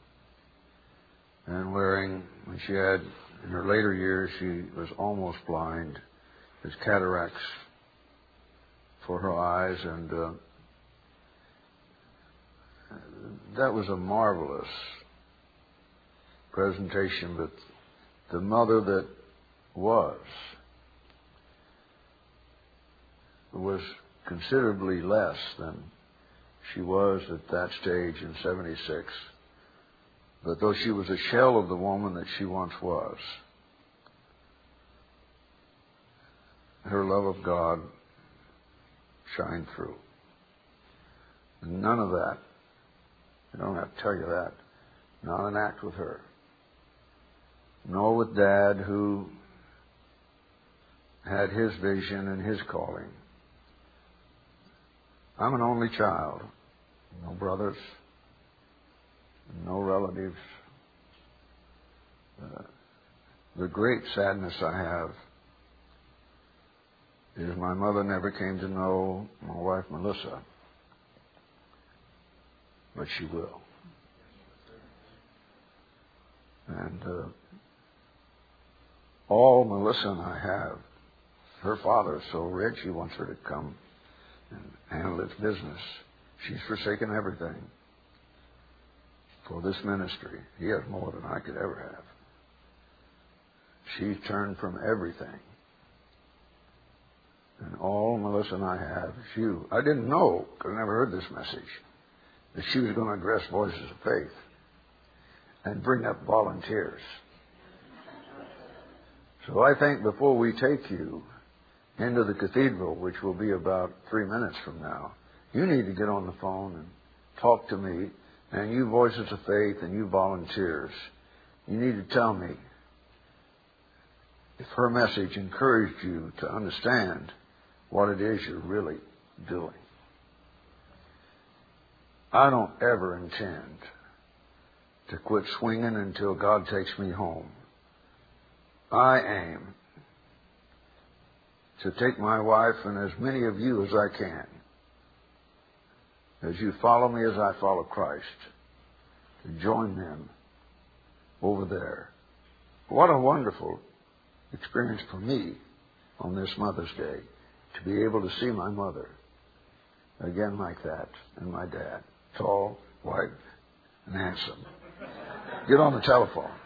And when she had, in her later years, she was almost blind. There's cataracts for her eyes, and that was a marvelous presentation, but the mother that was considerably less than she was at that stage in 76. But though she was a shell of the woman that she once was, her love of God shined through. And none of that, I don't have to tell you that, not an act with her. Nor with Dad, who had his vision and his calling. I'm an only child. No brothers, no relatives. The great sadness I have is my mother never came to know my wife Melissa, but she will. And all Melissa and I have, her father is so rich, he wants her to come and handle his business. She's forsaken everything for this ministry. He has more than I could ever have. She's turned from everything. And all Melissa and I have is you. I didn't know, because I never heard this message, that she was going to address Voices of Faith and bring up volunteers. So I think before we take you into the cathedral, which will be about 3 minutes from now, you need to get on the phone and talk to me, and you Voices of Faith and you volunteers, you need to tell me if her message encouraged you to understand what it is you're really doing. I don't ever intend to quit swinging until God takes me home. I aim to take my wife and as many of you as I can, as you follow me as I follow Christ, to join them over there. What a wonderful experience for me on this Mother's Day, to be able to see my mother again like that, and my dad, tall, white, and handsome. Get on the telephone.